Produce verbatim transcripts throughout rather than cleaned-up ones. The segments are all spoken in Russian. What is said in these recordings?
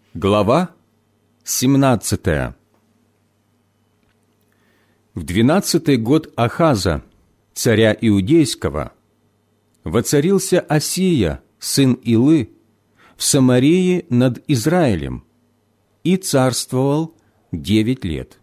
Глава семнадцатая. В двенадцатый год Ахаза, царя Иудейского, воцарился Осия, сын Илы, в Самарии над Израилем, и царствовал девять лет.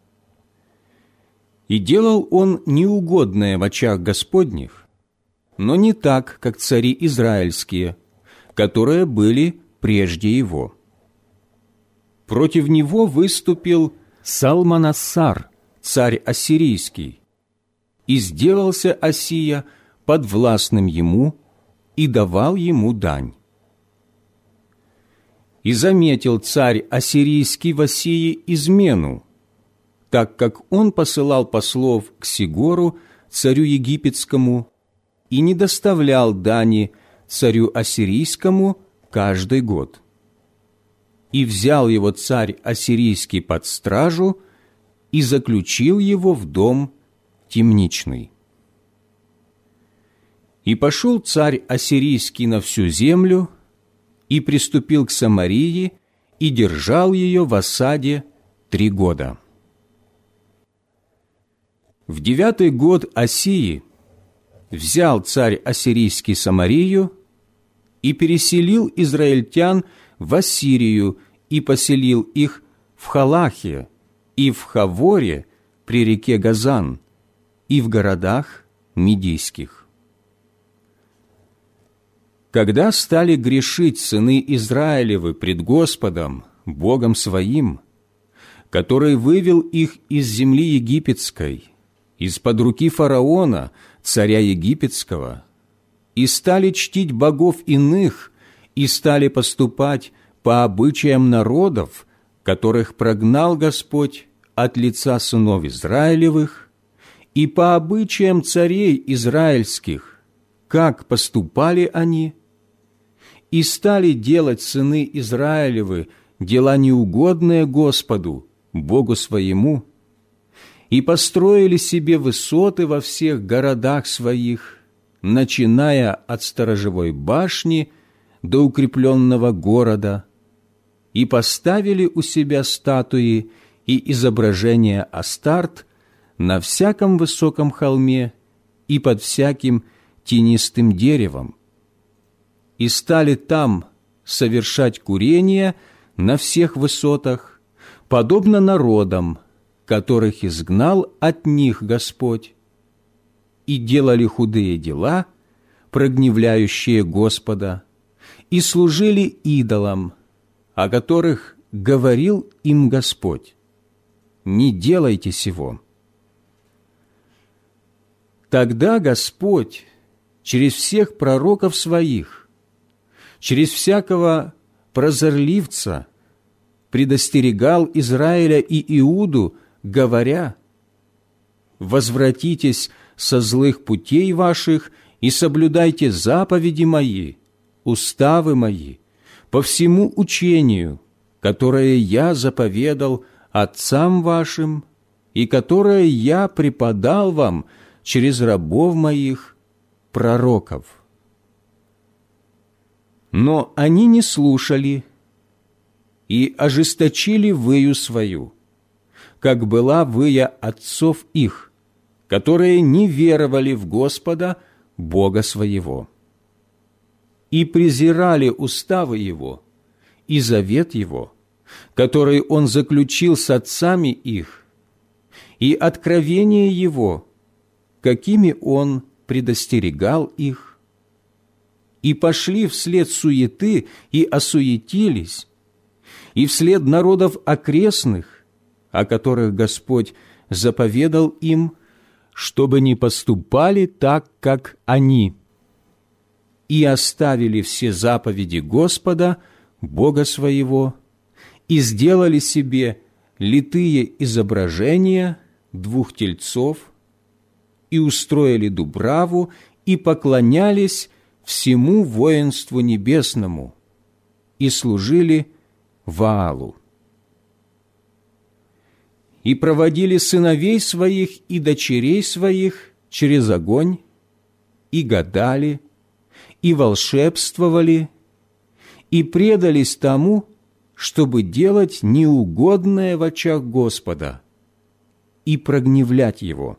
И делал он неугодное в очах Господних, но не так, как цари израильские, которые были прежде его. Против него выступил Салманассар, царь ассирийский, и сделался Осия подвластным ему и давал ему дань. И заметил царь ассирийский в Осии измену, так как он посылал послов к Сигору, царю египетскому, и не доставлял дани царю ассирийскому каждый год. И взял его царь ассирийский под стражу и заключил его в дом темничный. И пошел царь ассирийский на всю землю, и приступил к Самарии, и держал ее в осаде три года. В девятый год Осии взял царь ассирийский Самарию и переселил израильтян в Ассирию и поселил их в Халахе и в Хаворе при реке Газан и в городах Медийских. Когда стали грешить сыны Израилевы пред Господом, Богом своим, который вывел их из земли египетской, из-под руки фараона, царя египетского, и стали чтить богов иных, и стали поступать по обычаям народов, которых прогнал Господь от лица сынов Израилевых, и по обычаям царей израильских, как поступали они, и стали делать сыны Израилевы дела неугодные Господу, Богу своему, и построили себе высоты во всех городах своих, начиная от сторожевой башни до укрепленного города, и поставили у себя статуи и изображения Астарт на всяком высоком холме и под всяким тенистым деревом, и стали там совершать курение на всех высотах, подобно народам, которых изгнал от них Господь, и делали худые дела, прогневляющие Господа, и служили идолам, о которых говорил им Господь: «Не делайте сего». Тогда Господь через всех пророков своих, через всякого прозорливца предостерегал Израиля и Иуду, говоря: «Возвратитесь со злых путей ваших и соблюдайте заповеди мои, уставы мои, по всему учению, которое я заповедал отцам вашим и которое я преподал вам через рабов моих, пророков». Но они не слушали и ожесточили выю свою, как была выя отцов их, которые не веровали в Господа, Бога своего, и презирали уставы Его и завет Его, который Он заключил с отцами их, и откровение Его, какими Он предостерегал их, и пошли вслед суеты и осуетились, и вслед народов окрестных, о которых Господь заповедал им, чтобы не поступали так, как они, и оставили все заповеди Господа, Бога своего, и сделали себе литые изображения двух тельцов, и устроили дубраву, и поклонялись всему воинству небесному, и служили Ваалу. И проводили сыновей своих и дочерей своих через огонь, и гадали, и волшебствовали, и предались тому, чтобы делать неугодное в очах Господа и прогневлять Его.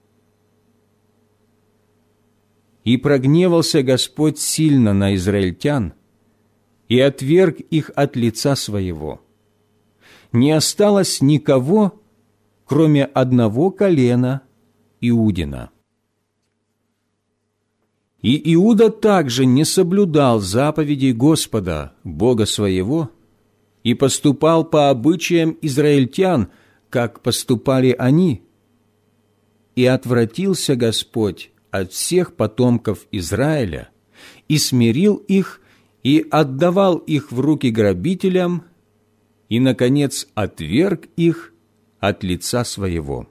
И прогневался Господь сильно на израильтян и отверг их от лица Своего. Не осталось никого, кроме одного колена Иудина. И Иуда также не соблюдал заповедей Господа, Бога своего, и поступал по обычаям израильтян, как поступали они. И отвратился Господь от всех потомков Израиля, и смирил их, и отдавал их в руки грабителям, и, наконец, отверг их от лица своего.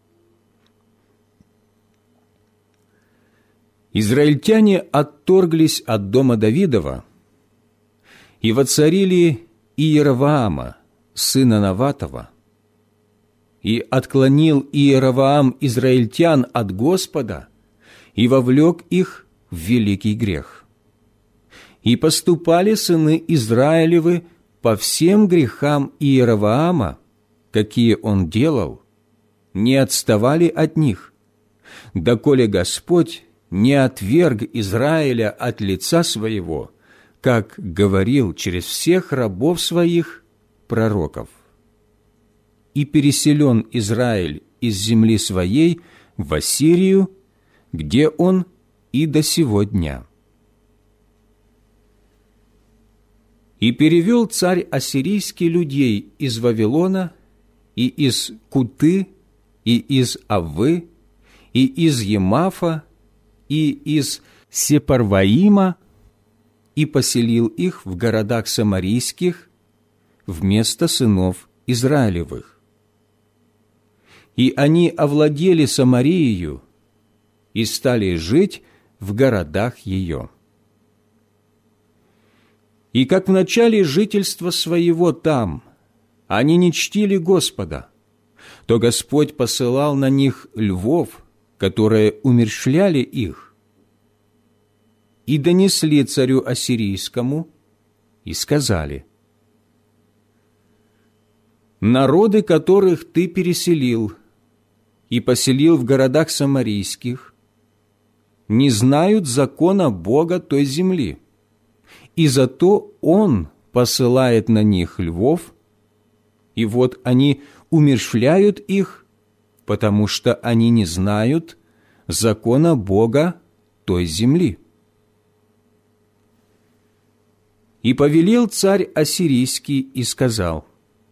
Израильтяне отторглись от дома Давидова и воцарили Иеровоама, сына Наватова, и отклонил Иеровоам израильтян от Господа и вовлек их в великий грех. И поступали сыны Израилевы по всем грехам Иеровоама, какие он делал, не отставали от них, доколе Господь не отверг Израиля от лица своего, как говорил через всех рабов своих пророков. И переселен Израиль из земли своей в Ассирию, где он и до сего дня. И перевел царь ассирийский людей из Вавилона, и из Куты, и из Аввы, и из Емафа, и из Сепарваима, и поселил их в городах самарийских вместо сынов Израилевых. И они овладели Самарией и стали жить в городах ее. И как в начале жительства своего там они не чтили Господа, то Господь посылал на них львов, которые умерщвляли их, и донесли царю ассирийскому, и сказали: «Народы, которых ты переселил и поселил в городах самарийских, не знают закона Бога той земли, и зато Он посылает на них львов, и вот они умерщвляют их, потому что они не знают закона Бога той земли». И повелел царь ассирийский и сказал: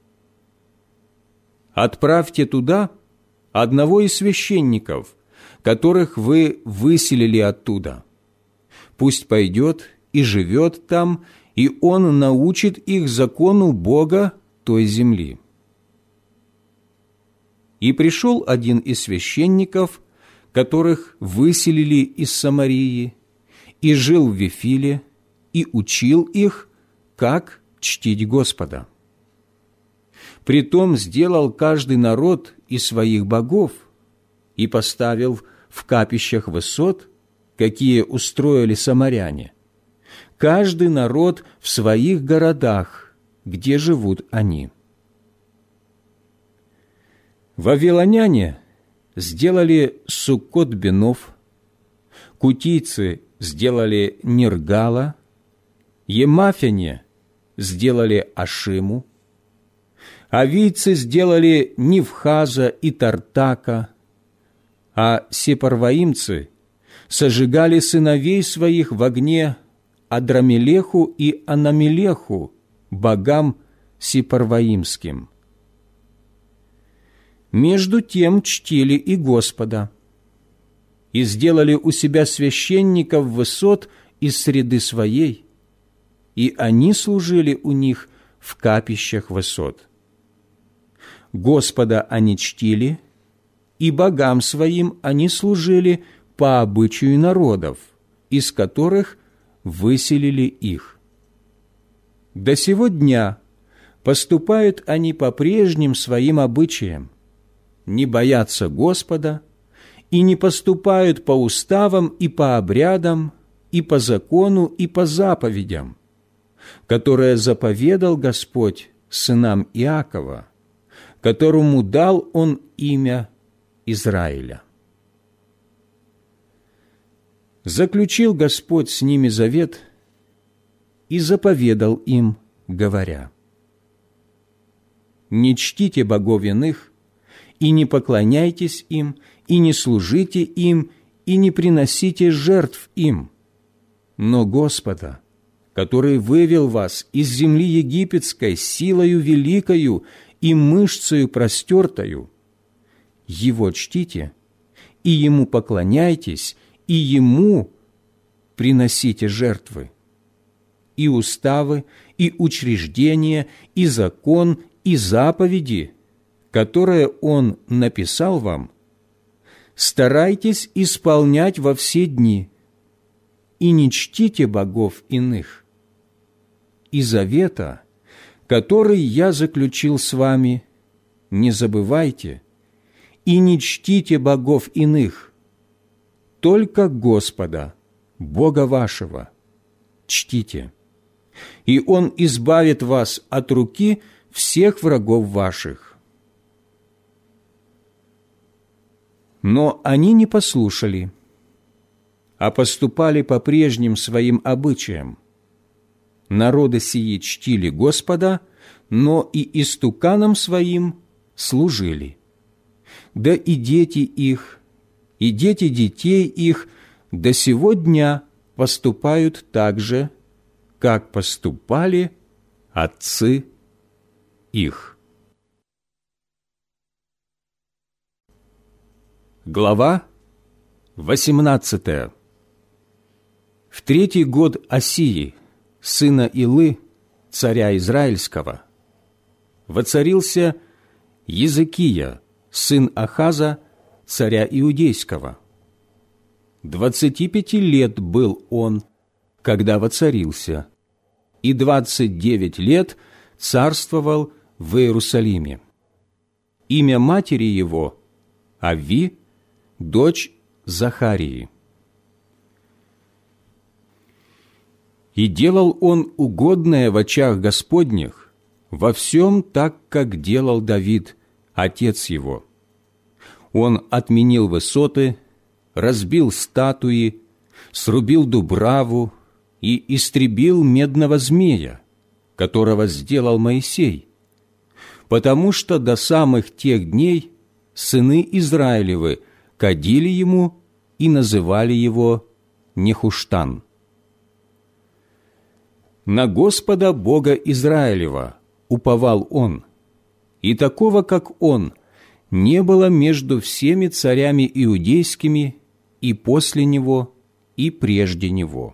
«Отправьте туда одного из священников, которых вы выселили оттуда. Пусть пойдет и живет там, и он научит их закону Бога той земли». И пришел один из священников, которых выселили из Самарии, и жил в Вифиле, и учил их, как чтить Господа. Притом сделал каждый народ из своих богов и поставил в капищах высот, какие устроили самаряне, каждый народ в своих городах, где живут они. Вавилоняне сделали Суккот-Бенов, кутийцы сделали Ниргала, емафяне сделали Ашиму, авийцы сделали Нивхаза и Тартака, а сепарваимцы сожигали сыновей своих в огне Адрамелеху и Анамелеху, богам сепарваимским. Между тем чтили и Господа, и сделали у себя священников высот из среды своей, и они служили у них в капищах высот. Господа они чтили, и богам своим они служили по обычаю народов, из которых выселили их. До сего дня поступают они по прежним своим обычаям, не боятся Господа и не поступают по уставам и по обрядам, и по закону, и по заповедям, которые заповедал Господь сынам Иакова, которому дал он имя Израиля. Заключил Господь с ними завет и заповедал им, говоря: «Не чтите богов иных, и не поклоняйтесь им, и не служите им, и не приносите жертв им, но Господа, который вывел вас из земли египетской силою великою и мышцею простертою, Его чтите, и Ему поклоняйтесь, и Ему приносите жертвы. И уставы, и учреждения, и закон, и заповеди, которые Он написал вам, старайтесь исполнять во все дни, и не чтите богов иных. И завета, который я заключил с вами, не забывайте, и не чтите богов иных, только Господа, Бога вашего, чтите, и Он избавит вас от руки всех врагов ваших». Но они не послушали, а поступали по прежним своим обычаям. Народы сии чтили Господа, но и истуканам своим служили. Да и дети их, и дети детей их до сего дня поступают так же, как поступали отцы их. Глава восемнадцатая. В третий год Осии, сына Илы, царя Израильского, воцарился Езекия, сын Ахаза, царя Иудейского. Двадцати пяти лет был он, когда воцарился, и двадцать девять лет царствовал в Иерусалиме. Имя матери его – Ави, дочь Захарии. И делал он угодное в очах Господних во всем так, как делал Давид, отец его. Он отменил высоты, разбил статуи, срубил дубраву и истребил медного змея, которого сделал Моисей, потому что до самых тех дней сыны Израилевы кадили ему и называли его Нехуштан. На Господа Бога Израилева уповал он, и такого, как он, не было между всеми царями иудейскими и после него, и прежде него.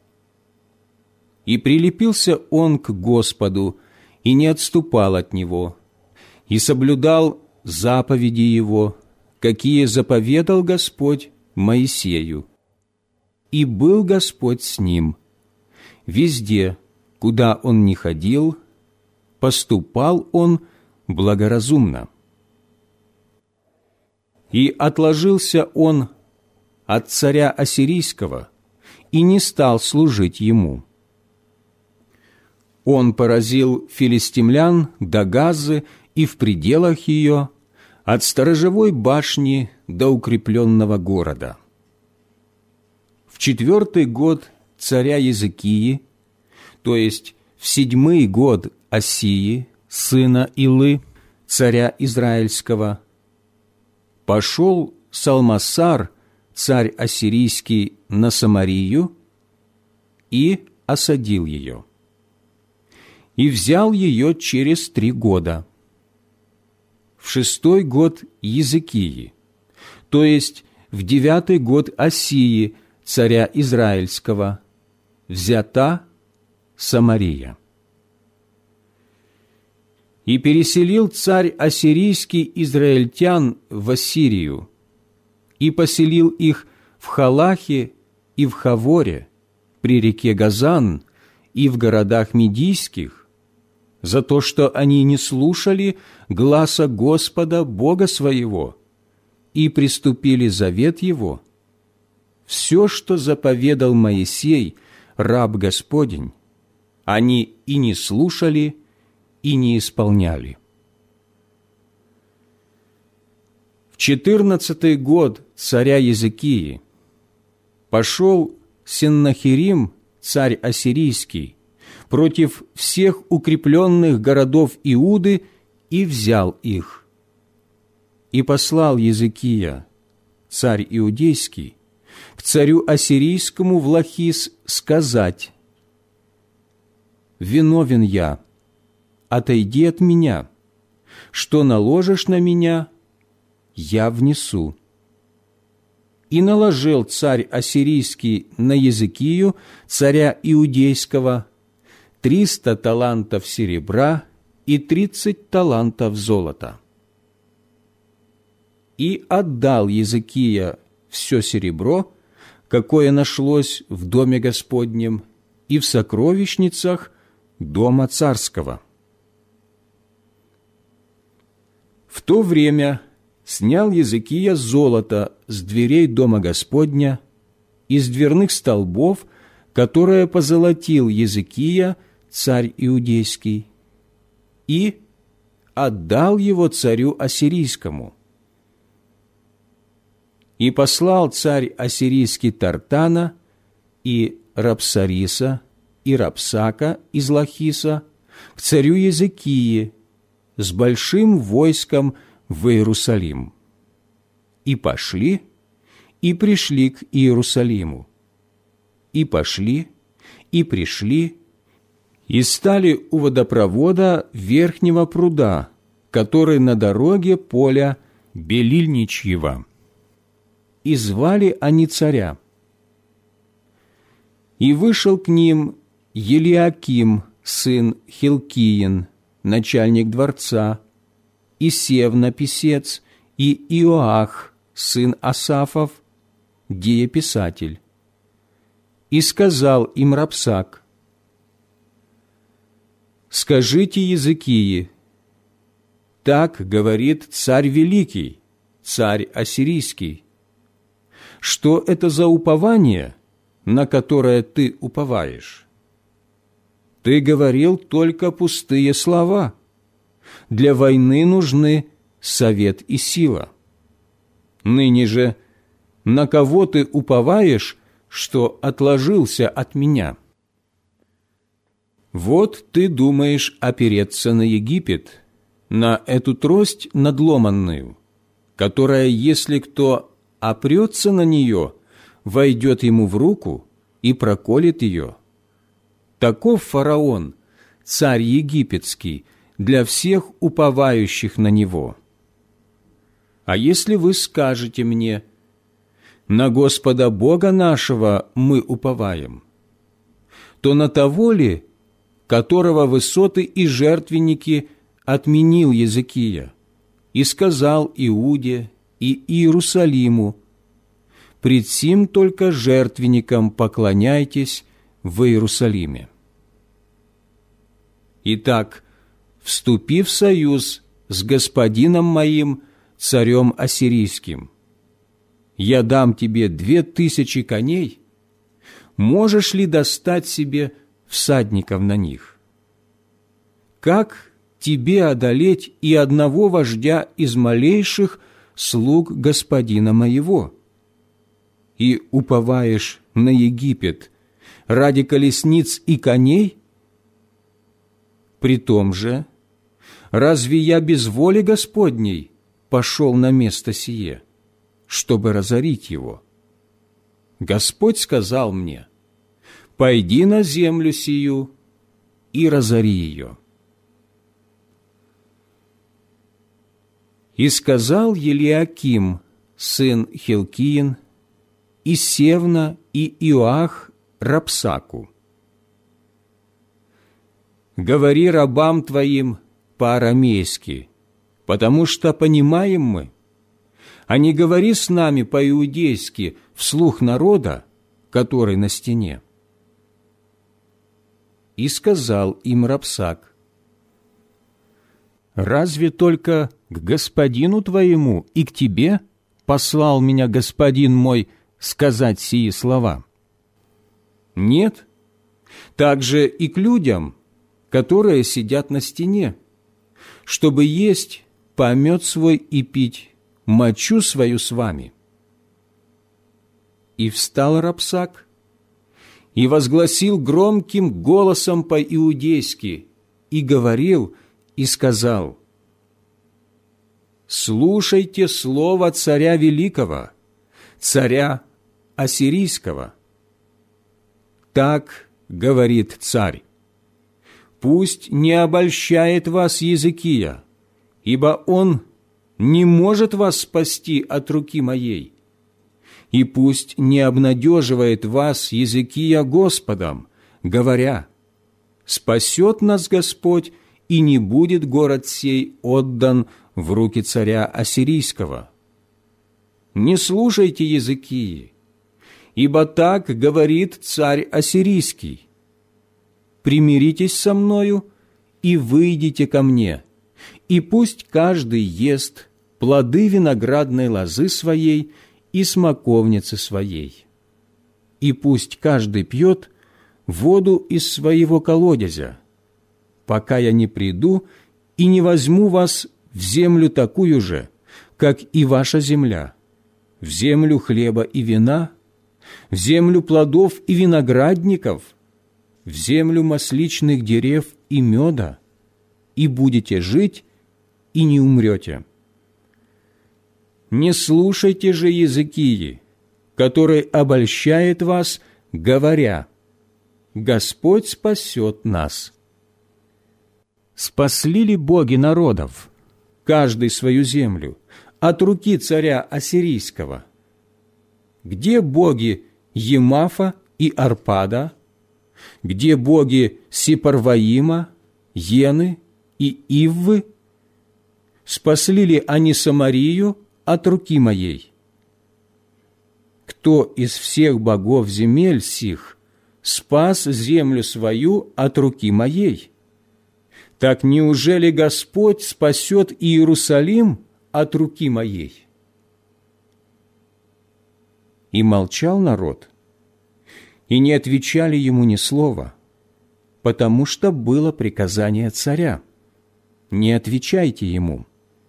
И прилепился он к Господу, и не отступал от Него, и соблюдал заповеди Его, какие заповедал Господь Моисею. И был Господь с ним. Везде, куда он ни ходил, поступал он благоразумно. И отложился он от царя Ассирийского и не стал служить ему. Он поразил филистимлян до Газы и в пределах ее, от сторожевой башни до укрепленного города. В четвертый год царя Езекии, то есть в седьмый год Осии, сына Илы, царя Израильского, пошел Салмассар, царь ассирийский, на Самарию и осадил ее. И взял ее через три года. В шестой год Езекии, то есть в девятый год Осии, царя Израильского, взята Самария. И переселил царь ассирийский израильтян в Ассирию, и поселил их в Халахе и в Хаворе, при реке Газан, и в городах медийских, за то, что они не слушали гласа Господа Бога своего и приступили завет Его, все, что заповедал Моисей, раб Господень, они и не слушали, и не исполняли. В четырнадцатый год царя Езекии пошел Сеннахерим, царь ассирийский, против всех укрепленных городов Иуды и взял их. И послал Езекия, царь иудейский, к царю ассирийскому в Лахис сказать: «Виновен я, отойди от меня, что наложишь на меня, я внесу». И наложил царь ассирийский на Езекию, царя иудейского, триста талантов серебра и тридцать талантов золота. И отдал Езекия все серебро, какое нашлось в доме Господнем и в сокровищницах дома царского. В то время снял Езекия золото с дверей дома Господня, из дверных столбов, которое позолотил Езекия, царь иудейский, и отдал его царю ассирийскому. И послал царь ассирийский Тартана и Рапсариса и Рапсака из Лахиса к царю Езекии с большим войском в Иерусалим. И пошли, и пришли к Иерусалиму. И пошли, и пришли, и стали у водопровода верхнего пруда, который на дороге поля Белильничьего. И звали они царя. И вышел к ним Елиаким, сын Хилкиин, начальник дворца, и Севна, писец, и Иоах, сын Асафов, дееписатель. И сказал им Рапсак: «Скажите Езекии, так говорит царь великий, царь ассирийский, что это за упование, на которое ты уповаешь? Ты говорил только пустые слова. Для войны нужны совет и сила. Ныне же на кого ты уповаешь, что отложился от меня? Вот ты думаешь опереться на Египет, на эту трость надломанную, которая, если кто опрется на нее, войдет ему в руку и проколет ее. Таков фараон, царь египетский, для всех уповающих на него. А если вы скажете мне: на Господа Бога нашего мы уповаем, то на того ли, которого высоты и жертвенники отменил Езекия, и сказал Иуде и Иерусалиму: пред сим только жертвенникам поклоняйтесь в Иерусалиме. Итак, вступи в союз с господином моим, царем ассирийским. Я дам тебе две тысячи коней. Можешь ли достать себе всадников на них? Как тебе одолеть и одного вождя из малейших слуг господина моего? И уповаешь на Египет ради колесниц и коней? Притом же, разве я без воли Господней пошел на место сие, чтобы разорить его? Господь сказал мне: пойди на землю сию и разори ее. И сказал Елиаким, сын Хилкиин, и Севна, и Иоах Рапсаку: говори рабам твоим по-арамейски, потому что понимаем мы, а не говори с нами по-иудейски вслух народа, который на стене. И сказал им Рапсак: разве только к господину твоему и к тебе послал меня господин мой сказать сии слова? Нет, также и к людям, которые сидят на стене, чтобы есть помет свой и пить мочу свою с вами». И встал Рапсак и возгласил громким голосом по-иудейски, и говорил, и сказал: «Слушайте слово царя великого, царя ассирийского. Так говорит царь: пусть не обольщает вас Езекия, ибо он не может вас спасти от руки моей. И пусть не обнадеживает вас Езекия Господом, говоря: спасет нас Господь, и не будет город сей отдан в руки царя ассирийского. Не слушайте Езекии, ибо так говорит царь ассирийский: примиритесь со мною и выйдите ко мне, и пусть каждый ест плоды виноградной лозы своей и смоковницы своей, и пусть каждый пьет воду из своего колодезя, пока я не приду и не возьму вас в землю такую же, как и ваша земля, в землю хлеба и вина, в землю плодов и виноградников, в землю масличных дерев и меда, и будете жить, и не умрете. Не слушайте же Езекии, который обольщает вас, говоря: Господь спасет нас. Спасли ли боги народов, каждый свою землю, от руки царя ассирийского? Где боги Емафа и Арпада? Где боги Сепарваима, Ены и Иввы? Спасли ли они Самарию от руки моей? Кто из всех богов земель сих спас землю свою от руки моей? Так неужели Господь спасет Иерусалим от руки моей?» И молчал народ, и не отвечали ему ни слова, потому что было приказание царя: не отвечайте ему.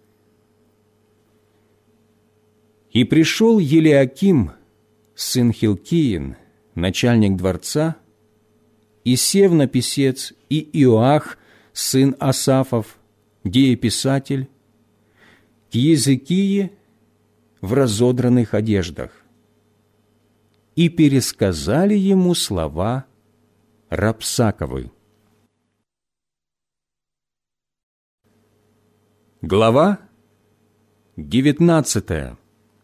И пришел Елиаким, сын Хилкиин, начальник дворца, и Севна писец, и Иоах, сын Асафов, дееписатель, к Езекии в разодранных одеждах, и пересказали ему слова Рапсаковы. Глава девятнадцатая.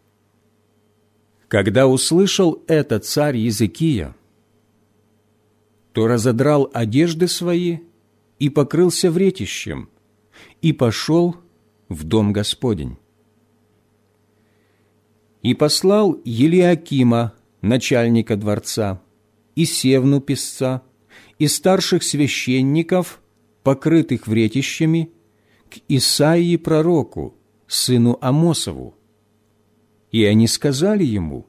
Когда услышал это царь Езекия, то разодрал одежды свои и покрылся вретищем, и пошел в дом Господень. И послал Елиакима, начальника дворца, и Севну писца, и старших священников, покрытых вретищами, к Исаии пророку, сыну Амосову. И они сказали ему: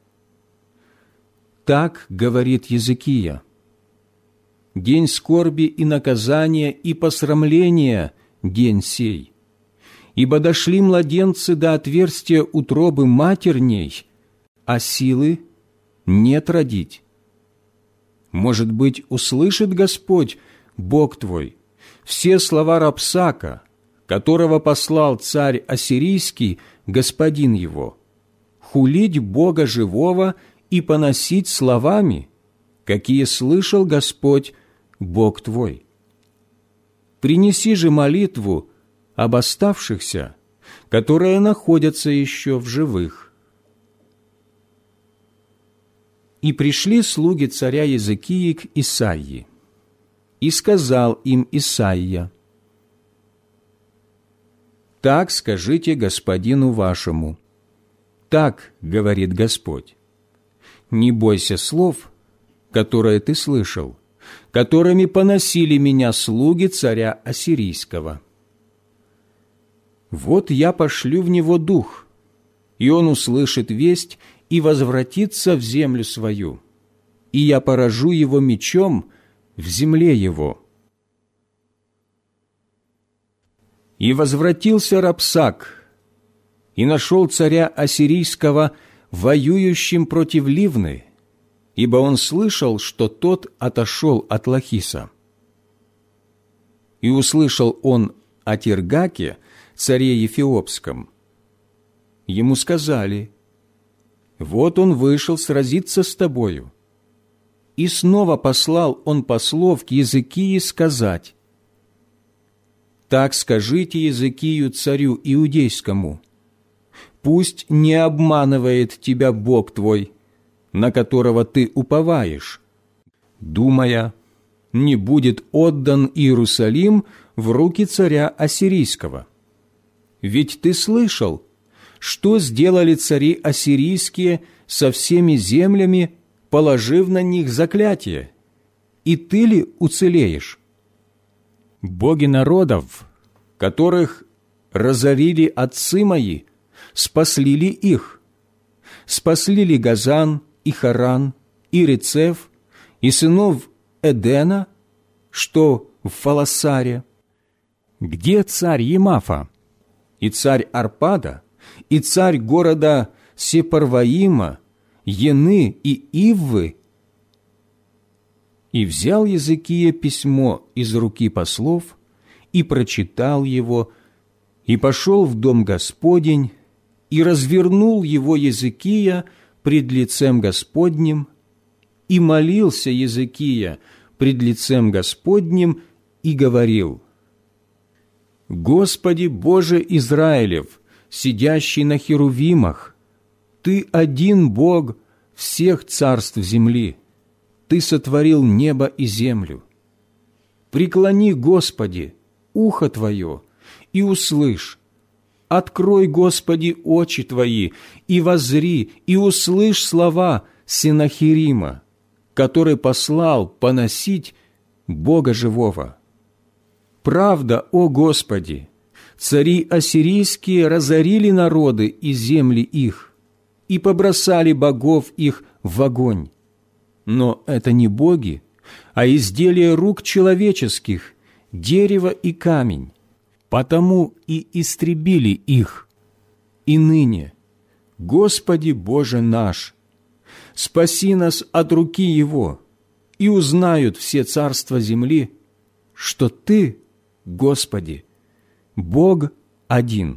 «Так говорит Езекия: день скорби и наказания и посрамления день сей, ибо дошли младенцы до отверстия утробы матерней, а силы нет родить. Может быть, услышит Господь, Бог твой, все слова Рапсака, которого послал царь ассирийский, господин его, хулить Бога живого и поносить словами, какие слышал Господь, Бог твой. Принеси же молитву об оставшихся, которые находятся еще в живых». И пришли слуги царя Езекии к Исаии, и сказал им Исаия: «Так скажите господину вашему, так говорит Господь: не бойся слов, которые ты слышал, которыми поносили меня слуги царя ассирийского. Вот я пошлю в него дух, и он услышит весть и возвратится в землю свою, и я поражу его мечом в земле его. И возвратился Рапсак, и нашел царя ассирийского воюющим против Ливны, ибо он слышал, что тот отошел от Лахиса. И услышал он о Тиргаке, царе Ефиопском. Ему сказали: «Вот он вышел сразиться с тобою». И снова послал он послов к Езекии сказать: «Так скажите Езекию царю иудейскому: пусть не обманывает тебя Бог твой, на которого ты уповаешь, думая, не будет отдан Иерусалим в руки царя ассирийского. Ведь ты слышал, что сделали цари ассирийские со всеми землями, положив на них заклятие, и ты ли уцелеешь? Боги народов, которых разорили отцы мои, спасли ли их? Спасли ли Газан и Харан, и Рецеф, и сынов Эдена, что в Фаласаре? Где царь Емафа, и царь Арпада, и царь города Сепарваима, Ены и Иввы?» И взял Езекия письмо из руки послов, и прочитал его, и пошел в дом Господень, и развернул его Езекия пред лицем Господним, и молился Езекия пред лицем Господним, и говорил: «Господи Боже Израилев, сидящий на херувимах, Ты один Бог всех царств земли, Ты сотворил небо и землю. Преклони, Господи, ухо Твое и услышь. Открой, Господи, очи Твои и воззри, и услышь слова Сенахерима, который послал поносить Бога живого. Правда, о Господи, цари ассирийские разорили народы и земли их, и побросали богов их в огонь. Но это не боги, а изделия рук человеческих, дерево и камень, потому и истребили их. И ныне, Господи Боже наш, спаси нас от руки его, и узнают все царства земли, что Ты, Господи, Бог один».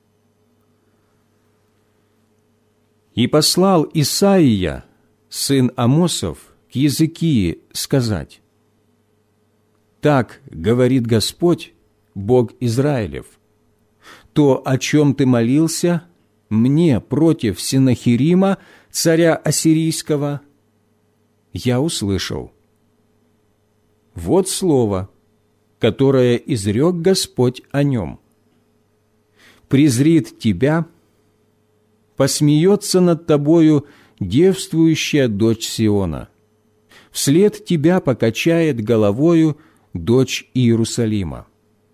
И послал Исаия, сын Амосов, к Езекии сказать: «Так говорит Господь, Бог Израилев: то, о чем ты молился мне против Сенахерима, царя ассирийского, я услышал. Вот слово, которое изрек Господь о нем. Презрит тебя, посмеется над тобою девствующая дочь Сиона, вслед тебя покачает головою дочь Иерусалима.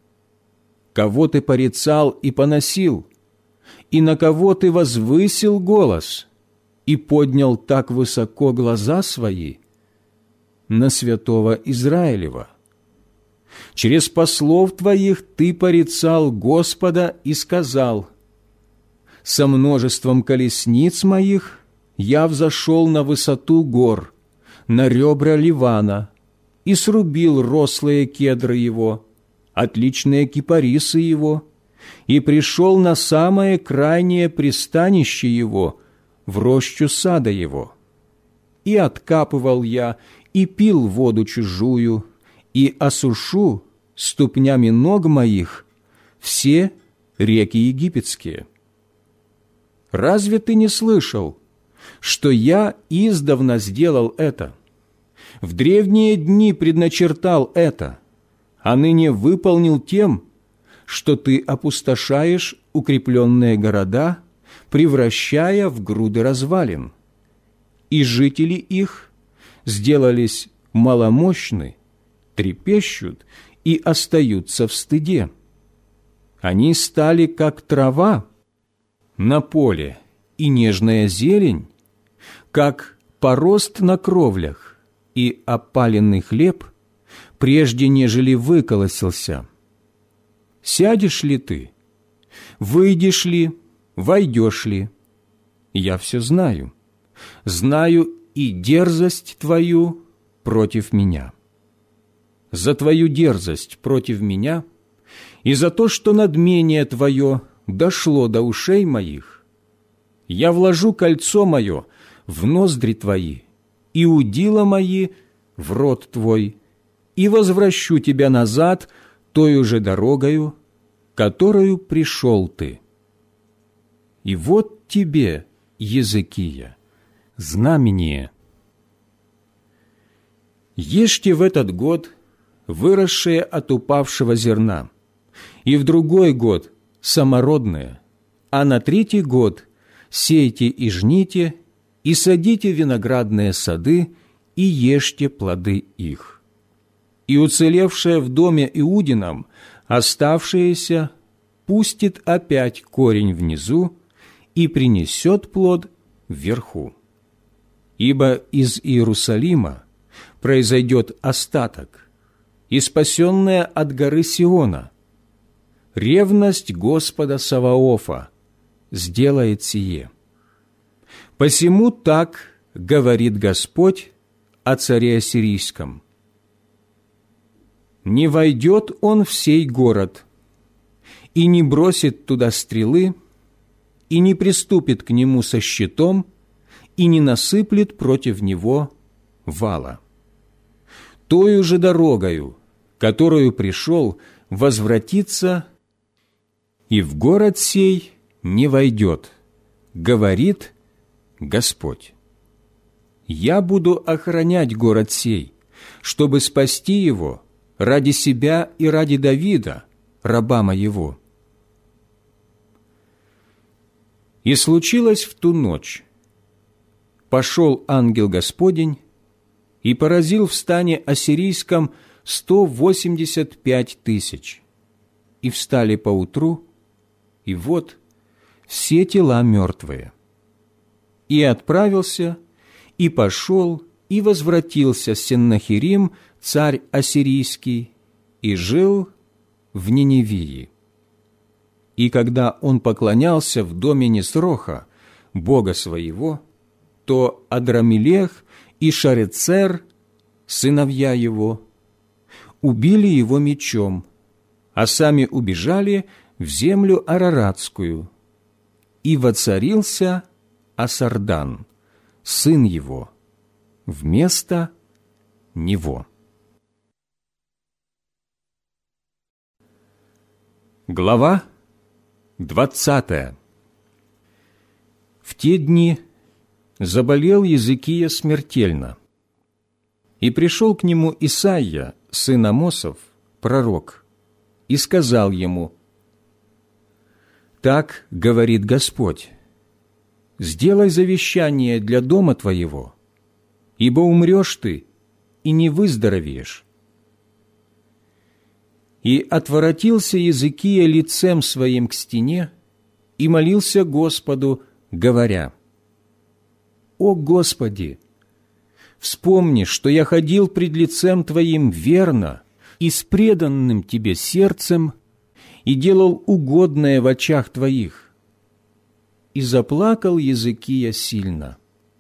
Кого ты порицал и поносил, и на кого ты возвысил голос и поднял так высоко глаза свои? На святого Израилева. Через послов твоих ты порицал Господа и сказал: со множеством колесниц моих я взошел на высоту гор, на ребра Ливана, и срубил рослые кедры его, отличные кипарисы его, и пришел на самое крайнее пристанище его, в рощу сада его. И откапывал я, и пил воду чужую, и осушу ступнями ног моих все реки египетские. Разве ты не слышал, что я издавна сделал это? В древние дни предначертал это, а ныне выполнил тем, что ты опустошаешь укрепленные города, превращая в груды развалин, и жители их сделались маломощны, трепещут и остаются в стыде. Они стали как трава на поле и нежная зелень, как порост на кровлях и опаленный хлеб, прежде нежели выколосился. сядешь ли ты? Выйдешь ли, войдешь ли? Я все знаю. Знаю и дерзость твою против меня. За твою дерзость против меня и за то, что надмение твое дошло до ушей моих, я вложу кольцо мое в ноздри твои и удила мои в рот твой, и возвращу тебя назад тою же дорогою, которую пришел ты. И вот тебе, Езекия, знамение. Ешьте в этот год выросшее от упавшего зерна, и в другой год самородное, а на третий год сейте и жните, и садите виноградные сады, и ешьте плоды их. И уцелевшее в доме Иудином, оставшееся, пустит опять корень внизу и принесет плод вверху. Ибо из Иерусалима произойдет остаток, и спасенная от горы Сиона, ревность Господа Саваофа сделает сие. Посему так говорит Господь о царе ассирийском: не войдет он в сей город, и не бросит туда стрелы, и не приступит к нему со щитом, и не насыплет против него вала. Тою же дорогою, которую пришел, возвратится, и в город сей не войдет, говорит Господь. Я буду охранять город сей, чтобы спасти его ради себя и ради Давида, раба моего. И случилось в ту ночь, пошел ангел Господень и поразил в стане ассирийском сто восемьдесят пять тысяч, и встали поутру, и вот все тела мертвые. И отправился, и пошел, и возвратился Сеннахерим, царь ассирийский, и жил в Ниневии. И когда он поклонялся в доме Несроха, бога своего, то Адрамелех и Шарецер, сыновья его, убили его мечом, а сами убежали в землю Араратскую, и воцарился Асардан, сын его, вместо него. Глава двадцатая. В те дни заболел Езекия смертельно, и пришел к нему Исаия, сын Амосов, пророк, и сказал ему: «Так говорит Господь, сделай завещание для дома твоего, ибо умрешь ты и не выздоровеешь». И отворотился Езекия лицем своим к стене и молился Господу, говоря: «О Господи, вспомни, что я ходил пред лицем Твоим верно и с преданным Тебе сердцем и делал угодное в очах Твоих». И заплакал Езекия сильно.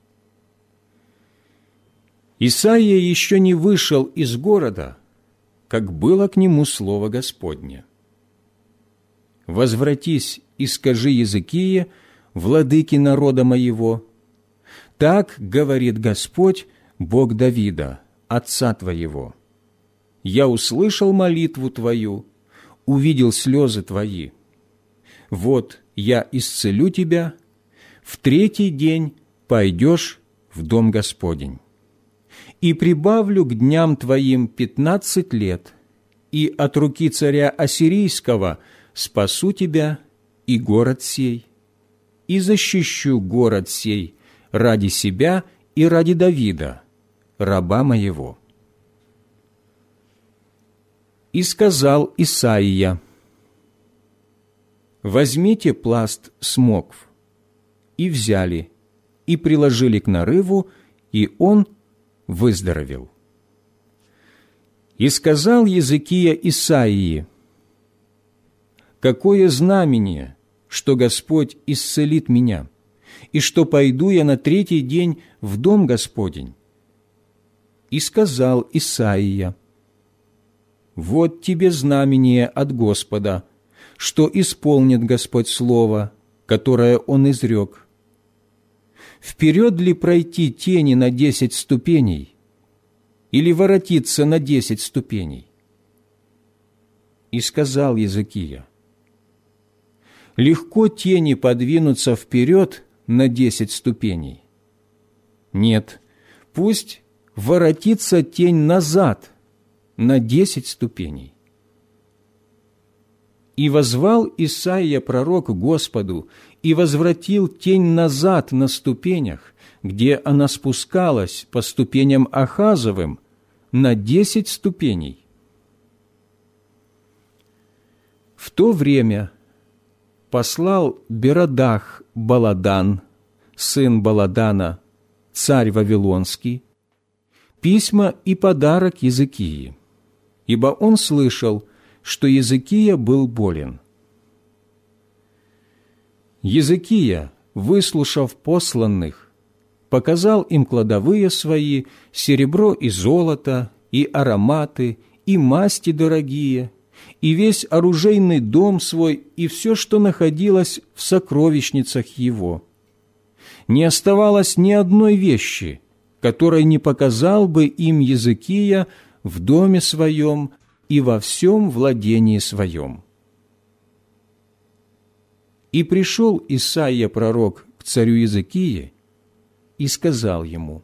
Исаия еще не вышел из города, как было к нему слово Господне: «Возвратись и скажи Езекии, владыке народа моего, так говорит Господь, Бог Давида, отца твоего: я услышал молитву твою, увидел слезы твои. Вот я исцелю тебя, в третий день пойдешь в дом Господень. И прибавлю к дням твоим пятнадцать лет, и от руки царя ассирийского спасу тебя и город сей, и защищу город сей ради себя и ради Давида, раба моего». И сказал Исаия: «Возьмите пласт смокв». И взяли, и приложили к нарыву, и он выздоровел. И сказал Езекия Исаии: какое знамение, что Господь исцелит меня, и что пойду я на третий день в дом Господень? И сказал Исаия: вот тебе знамение от Господа, что исполнит Господь слово, которое Он изрек. Вперед ли пройти тени на десять ступеней, или воротиться на десять ступеней? И сказал Иезекия: легко тени подвинуться вперед на десять ступеней. Нет, пусть воротится тень назад на десять ступеней. И воззвал Исаия пророк к Господу, и возвратил тень назад на ступенях, где она спускалась по ступеням Ахазовым, на десять ступеней. В то время послал Беродах Баладан, сын Баладана, царь Вавилонский, письма и подарок Иезекии, ибо он слышал, что Иезекия был болен. Иезекия, выслушав посланных, показал им кладовые свои, серебро и золото, и ароматы, и масти дорогие, и весь оружейный дом свой, и все, что находилось в сокровищницах его. Не оставалось ни одной вещи, которой не показал бы им Иезекия в доме своем и во всем владении своем. И пришел Исаия пророк к царю Иезекии и сказал ему: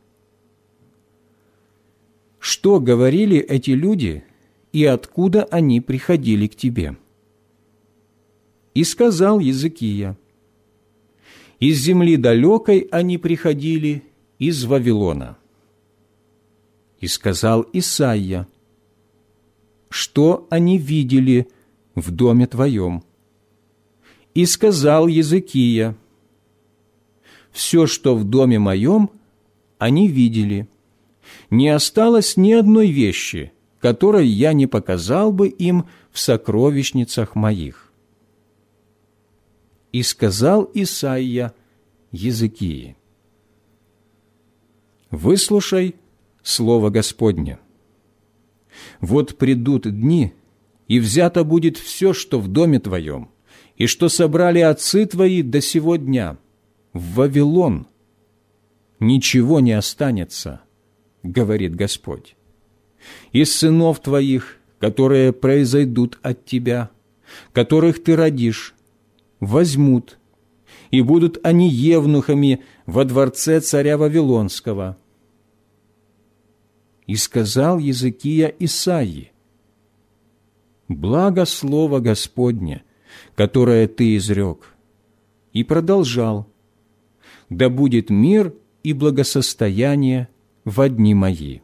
что говорили эти люди, и откуда они приходили к тебе? И сказал Иезекия: из земли далекой они приходили, из Вавилона. И сказал Исаия: что они видели в доме твоем? И сказал Иезекия: все, что в доме моем, они видели. Не осталось ни одной вещи, которой я не показал бы им в сокровищницах моих. И сказал Исаия Иезекии: выслушай слово Господне. Вот придут дни, и взято будет все, что в доме твоем, и что собрали отцы твои до сего дня, в Вавилон. Ничего не останется, говорит Господь. Из сынов твоих, которые произойдут от тебя, которых ты родишь, возьмут, и будут они евнухами во дворце царя Вавилонского. И сказал Иезекия Исаии: благо слово Господне, которое ты изрек. И продолжал: да будет мир и благосостояние во дни мои.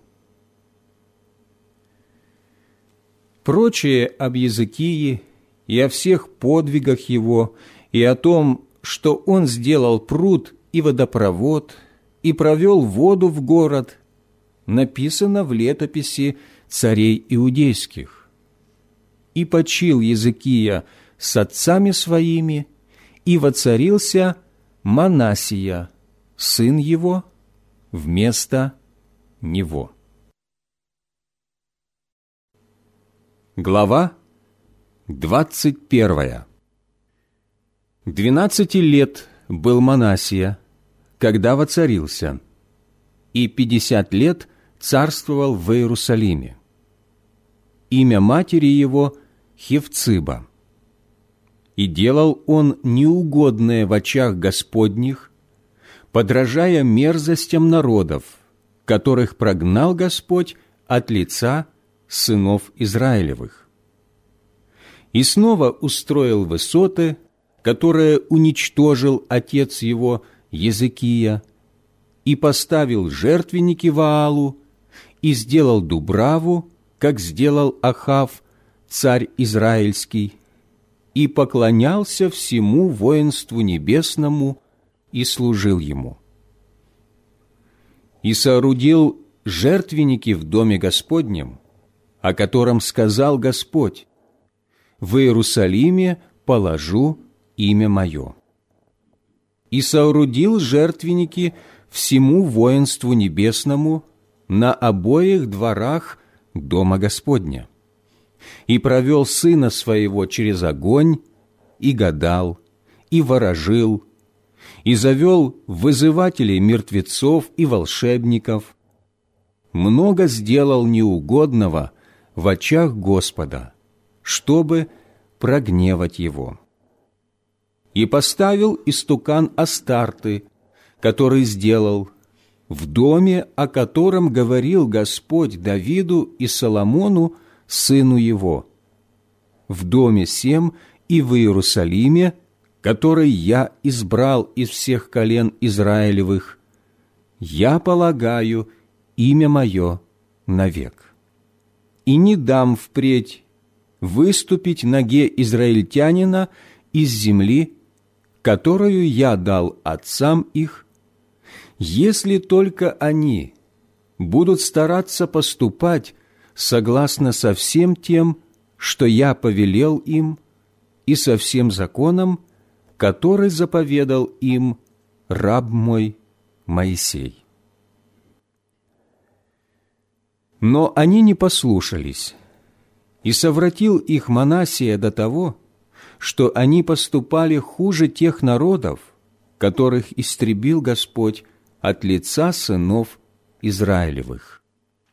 Прочее об Иезекии и о всех подвигах его, и о том, что он сделал пруд и водопровод, и провел воду в город, написано в летописи царей иудейских. И почил Иезекия с отцами своими, и воцарился Манассия, сын его, вместо него. Глава двадцать первая. Двенадцати лет был Манассия, когда воцарился, и пятьдесят лет царствовал в Иерусалиме. Имя матери его Хефциба. И делал он неугодное в очах Господних, подражая мерзостям народов, которых прогнал Господь от лица сынов Израилевых. И снова устроил высоты, которые уничтожил отец его Иезекия, и поставил жертвенники Ваалу, и сделал дубраву, как сделал Ахав, царь израильский, и поклонялся всему воинству небесному и служил ему. И соорудил жертвенники в доме Господнем, о котором сказал Господь: в Иерусалиме положу имя Мое. И соорудил жертвенники всему воинству небесному на обоих дворах Дома Господня, и провел Сына Своего через огонь, и гадал, и ворожил, и завел вызывателей мертвецов и волшебников, много сделал неугодного в очах Господа, чтобы прогневать Его. И поставил истукан Астарты, который сделал в доме, о котором говорил Господь Давиду и Соломону, сыну его, в доме сем и в Иерусалиме, который я избрал из всех колен Израилевых, я полагаю имя Мое навек. И не дам впредь выступить ноге израильтянина из земли, которую я дал отцам их, если только они будут стараться поступать согласно со всем тем, что я повелел им, и со всем законом, который заповедал им раб мой Моисей. Но они не послушались, и совратил их Манассия до того, что они поступали хуже тех народов, которых истребил Господь от лица сынов Израилевых.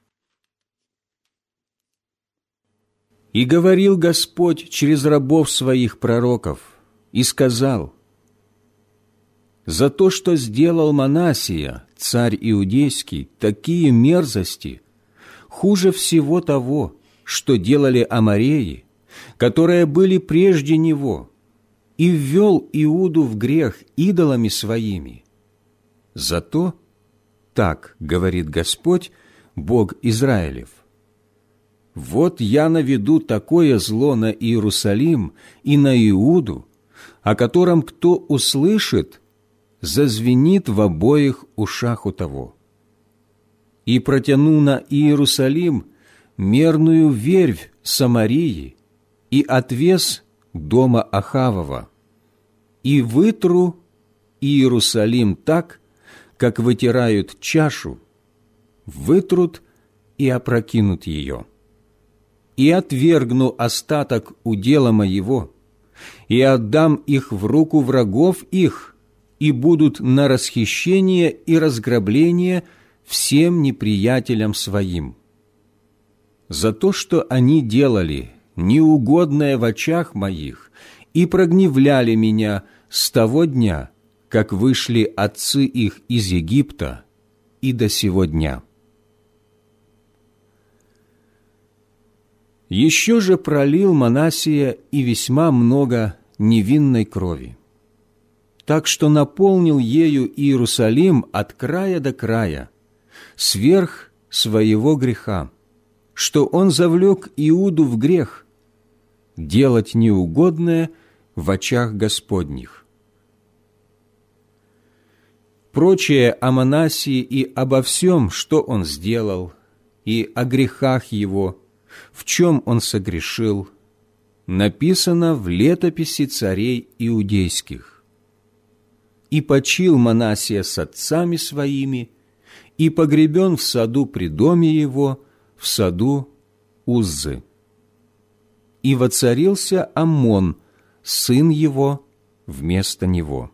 И говорил Господь через рабов своих пророков, и сказал: «За то, что сделал Манассия, царь иудейский, такие мерзости, хуже всего того, что делали амореи, которые были прежде него, и ввел Иуду в грех идолами своими. Зато, так говорит Господь, Бог Израилев, вот я наведу такое зло на Иерусалим и на Иуду, о котором кто услышит, зазвенит в обоих ушах у того. И протяну на Иерусалим мерную вервь Самарии и отвес дома Ахавова, и вытру Иерусалим так, как вытирают чашу, вытрут и опрокинут ее. И отвергну остаток удела моего, и отдам их в руку врагов их, и будут на расхищение и разграбление всем неприятелям своим. За то, что они делали неугодное в очах моих и прогневляли меня с того дня, как вышли отцы их из Египта, и до сего дня. Еще же пролил Манассия и весьма много невинной крови, так что наполнил ею Иерусалим от края до края, сверх своего греха, что он завлек Иуду в грех, делать неугодное в очах Господних. Прочее о Манассии и обо всем, что он сделал, и о грехах его, в чем он согрешил, написано в летописи царей иудейских. И почил Манассия с отцами своими, и погребен в саду при доме его, в саду Уззы. И воцарился Амон, сын его, вместо него.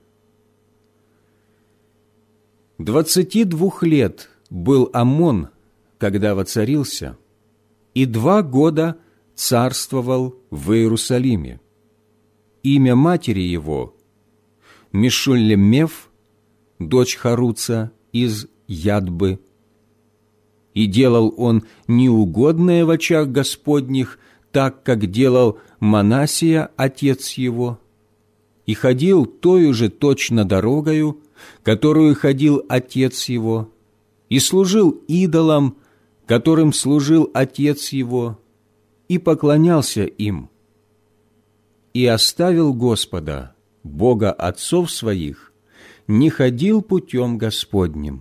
Двадцати двух лет был Амон, когда воцарился, и два года царствовал в Иерусалиме. Имя матери его – Мешуллемев, дочь Харуца из Ядбы. И делал он неугодное в очах Господних, так, как делал Манассия, отец его, и ходил тою же точно дорогою, которую ходил отец его, и служил идолам, которым служил отец его, и поклонялся им, и оставил Господа, Бога отцов своих, не ходил путем Господним.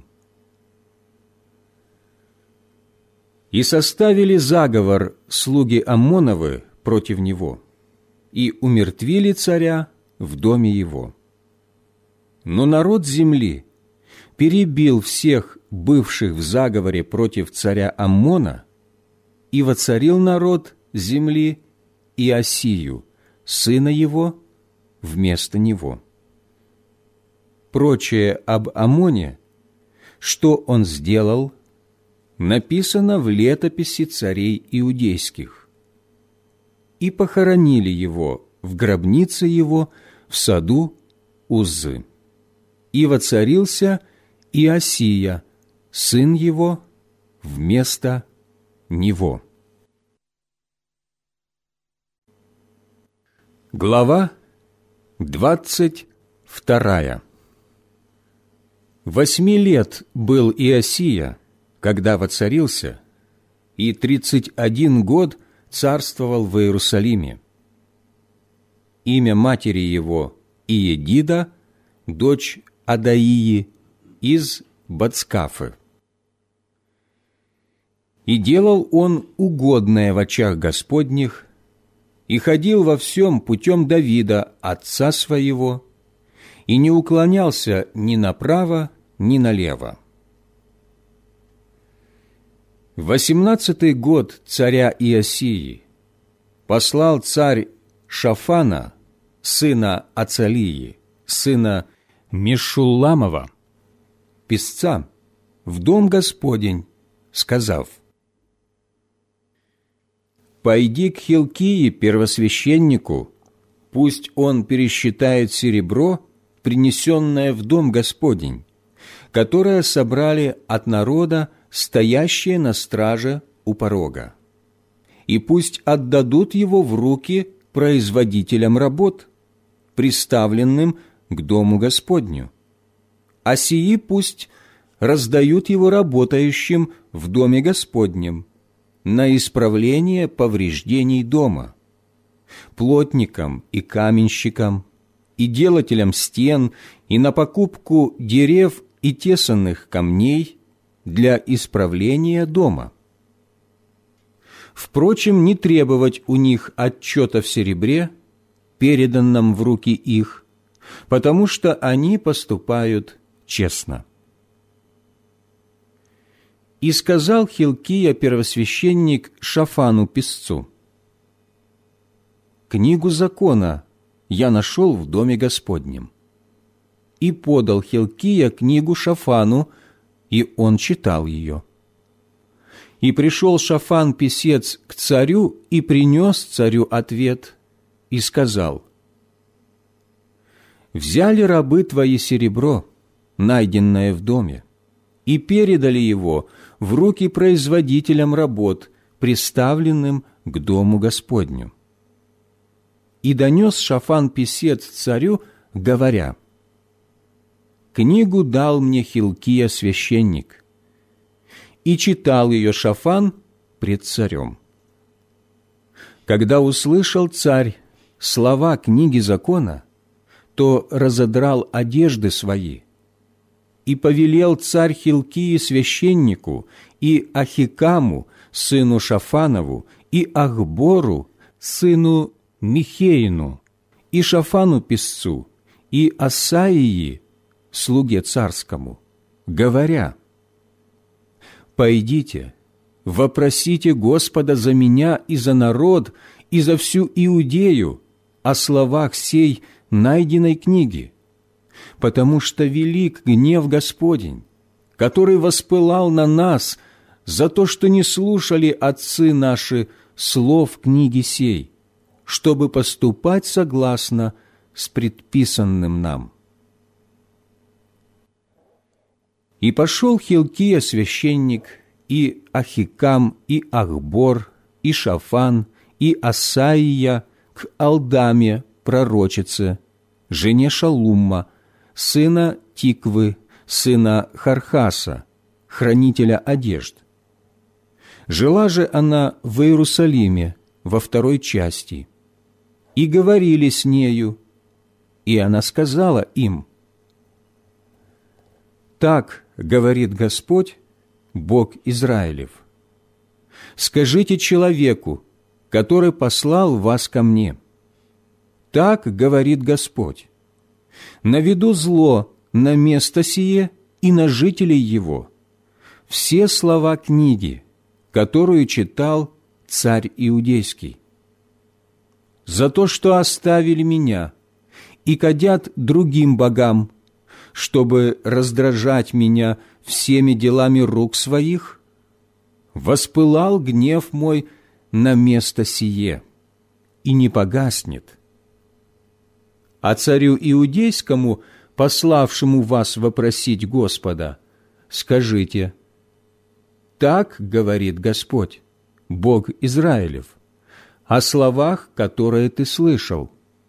И составили заговор слуги Амоновы против него, и умертвили царя в доме его. Но народ земли перебил всех бывших в заговоре против царя Аммона, и воцарил народ земли Иосию, сына его, вместо него. Прочее об Амоне, что он сделал, написано в летописи царей иудейских. И похоронили его в гробнице его в саду Уззы. И воцарился Иосия, сын его, вместо него. Глава двадцать вторая. Восьми лет был Иосия, когда воцарился, и тридцать один год царствовал в Иерусалиме. Имя матери его Иедида, дочь Адаии, из Бацкафы. И делал он угодное в очах Господних, и ходил во всем путем Давида, отца своего, и не уклонялся ни направо, ни налево. В восемнадцатый год царя Иосии послал царь Шафана, сына Ацалии, сына Мешулламова, писца, в дом Господень, сказав: «Пойди к Хилкии, первосвященнику, пусть он пересчитает серебро, принесенное в дом Господень, которое собрали от народа, стоящие на страже у порога, и пусть отдадут его в руки производителям работ, приставленным к дому Господню, а сии пусть раздают его работающим в доме Господнем на исправление повреждений дома, плотникам и каменщикам, и делателям стен, и на покупку дерев и тесанных камней для исправления дома. Впрочем, не требовать у них отчета в серебре, переданном в руки их, потому что они поступают честно». И сказал Хилкия, первосвященник, Шафану, писцу: «Книгу закона я нашел в доме Господнем». И подал Хилкия книгу Шафану, и он читал ее. И пришел Шафан, писец, к царю, и принес царю ответ, и сказал: «Взяли рабы твои серебро, найденное в доме, и передали его в руки производителям работ, приставленным к дому Господню». И донес Шафан, писец, царю, говоря: «Книгу дал мне Хилкия, священник». И читал ее Шафан пред царем. Когда услышал царь слова книги закона, то разодрал одежды свои. И повелел царь Хилкии, священнику, и Ахикаму, сыну Шафанову, и Ахбору, сыну Михеину, и Шафану, писцу, и Асаии, слуге царскому, говоря: «Пойдите, вопросите Господа за меня и за народ, и за всю Иудею о словах сей найденной книги, потому что велик гнев Господень, который воспылал на нас за то, что не слушали отцы наши слов книги сей, чтобы поступать согласно с предписанным нам». И пошел Хилкия, священник, и Ахикам, и Ахбор, и Шафан, и Асаия к Алдаме, пророчице, жене Шалумма, сына Тиквы, сына Хархаса, хранителя одежд. Жила же она в Иерусалиме во второй части. И говорили с нею, и она сказала им: «Так говорит Господь, Бог Израилев: скажите человеку, который послал вас ко мне: Так говорит Господь: наведу зло на место сие и на жителей его, все слова книги, которую читал царь Иудейский. За то, что оставили меня и кадят другим богам, чтобы раздражать меня всеми делами рук своих, воспылал гнев мой на место сие и не погаснет. А царю Иудейскому, пославшему вас вопросить Господа, скажите: так говорит Господь, Бог Израилев, о словах, которые ты слышал.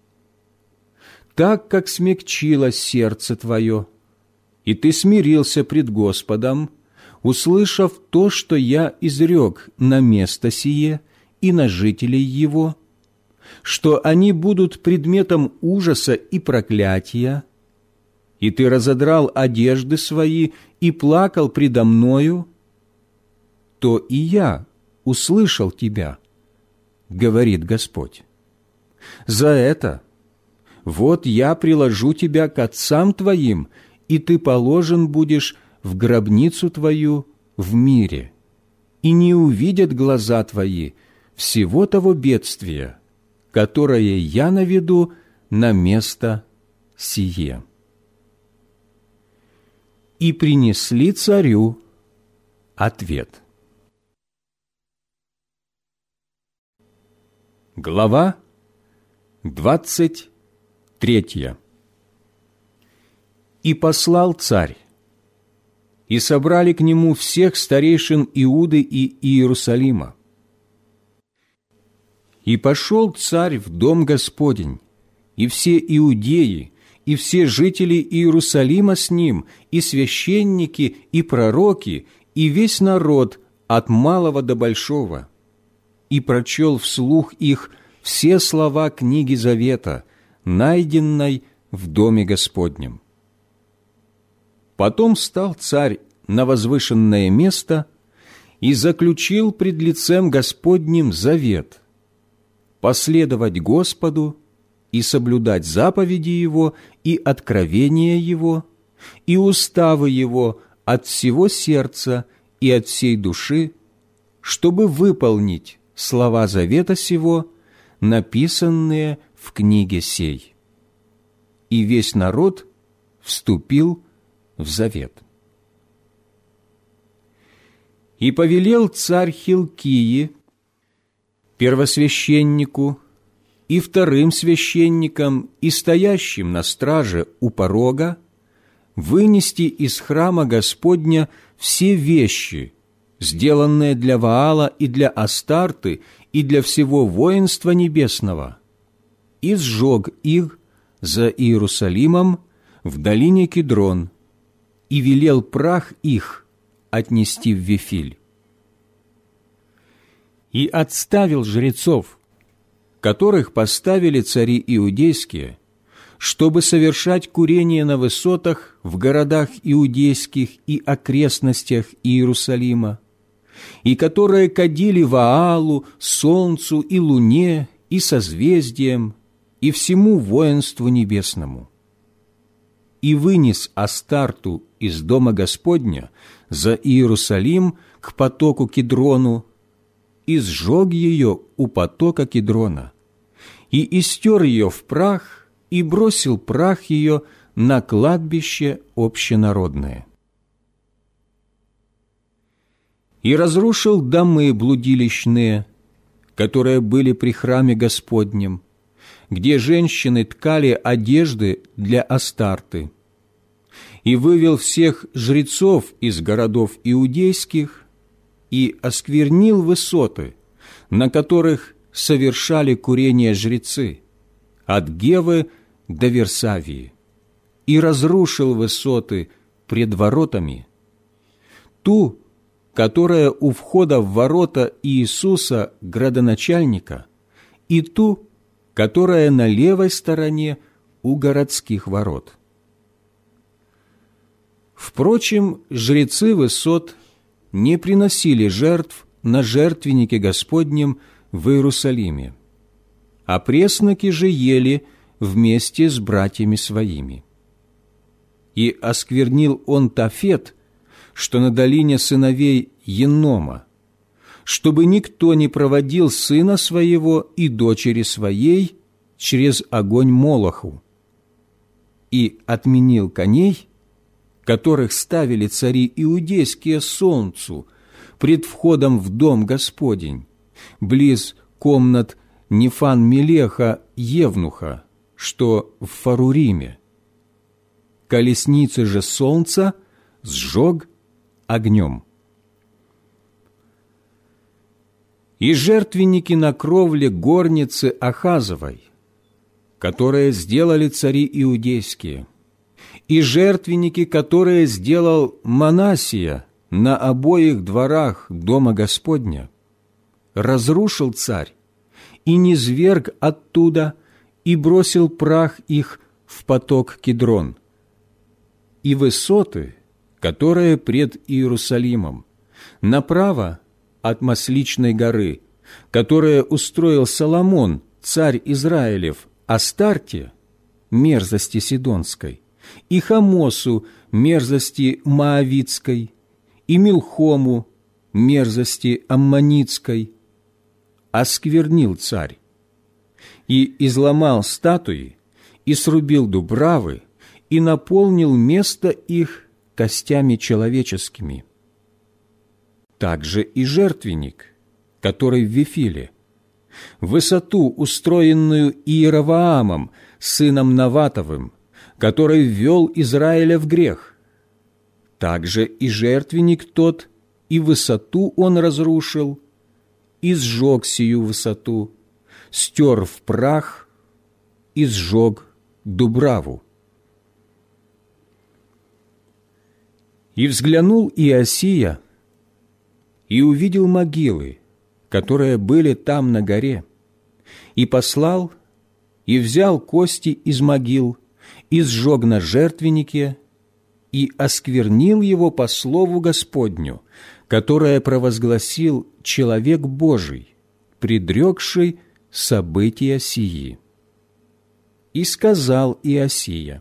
Так как смягчилось сердце твое, и ты смирился пред Господом, услышав то, что я изрек на место сие и на жителей его, что они будут предметом ужаса и проклятия, и ты разодрал одежды свои и плакал предо мною, то и я услышал тебя, говорит Господь. За это вот я приложу тебя к отцам твоим, и ты положен будешь в гробницу твою в мире, и не увидят глаза твои всего того бедствия, которое я наведу на место сие. И принесли царю ответ. Глава двадцать третья. И послал царь, и собрали к нему всех старейшин Иуды и Иерусалима. И пошел царь в дом Господень, и все иудеи, и все жители Иерусалима с ним, и священники, и пророки, и весь народ от малого до большого, и прочел вслух их все слова книги Завета, найденной в доме Господнем. Потом встал царь на возвышенное место и заключил пред лицем Господним завет последовать Господу и соблюдать заповеди Его и откровения Его, и уставы Его от всего сердца и от всей души, чтобы выполнить слова завета сего, написанные в книге сей. И весь народ вступил в завет. И повелел царь Хилкии, первосвященнику, и вторым священникам, и стоящим на страже у порога, вынести из храма Господня все вещи, сделанные для Ваала и для Астарты, и для всего воинства небесного, и сжег их за Иерусалимом в долине Кидрон, и велел прах их отнести в Вифиль. И отставил жрецов, которых поставили цари иудейские, чтобы совершать курение на высотах в городах иудейских и окрестностях Иерусалима, и которые кадили Ваалу, солнцу и луне, и созвездиям, и всему воинству небесному. И вынес Астарту из дома Господня за Иерусалим к потоку Кидрону, и сжег ее у потока Кидрона, и истер ее в прах, и бросил прах ее на кладбище общенародное. И разрушил домы блудилищные, которые были при храме Господнем, где женщины ткали одежды для Астарты, и вывел всех жрецов из городов иудейских, и осквернил высоты, на которых совершали курение жрецы, от Гевы до Версавии, и разрушил высоты пред воротами, ту, которая у входа в ворота Иисуса, градоначальника, и ту, которая на левой стороне у городских ворот. Впрочем, жрецы высот не приносили жертв на жертвеннике Господнем в Иерусалиме, а пресноки же ели вместе с братьями своими. И осквернил он Тофет, что на долине сыновей Еннома, чтобы никто не проводил сына своего и дочери своей через огонь Молоху, и отменил коней, которых ставили цари иудейские солнцу пред входом в дом Господень, близ комнат Нефан-Мелеха Евнуха, что в Фаруриме. Колесницы же солнца сжег огнем. И жертвенники на кровле горницы Ахазовой, которые сделали цари иудейские, и жертвенники, которые сделал Манассия на обоих дворах дома Господня, разрушил царь и низверг оттуда и бросил прах их в поток Кидрон. И высоты, которые пред Иерусалимом, направо от Масличной горы, которые устроил Соломон, царь Израилев, Астарте, мерзости Сидонской, и Хамосу, мерзости Моавитской, и Милхому, мерзости Аммонитской, осквернил царь, и изломал статуи, и срубил дубравы, и наполнил место их костями человеческими. Также и жертвенник, который в Вифиле, высоту, устроенную Иеровоамом, сыном Наватовым, который ввел Израиля в грех. Также и жертвенник тот, и высоту он разрушил, и сжег сию высоту, стер в прах и сжег дубраву. И взглянул Иосия, и увидел могилы, которые были там на горе, и послал, и взял кости из могил, и сжег на жертвеннике, и осквернил его по слову Господню, которое провозгласил человек Божий, предрекший события сии. И сказал Иосия: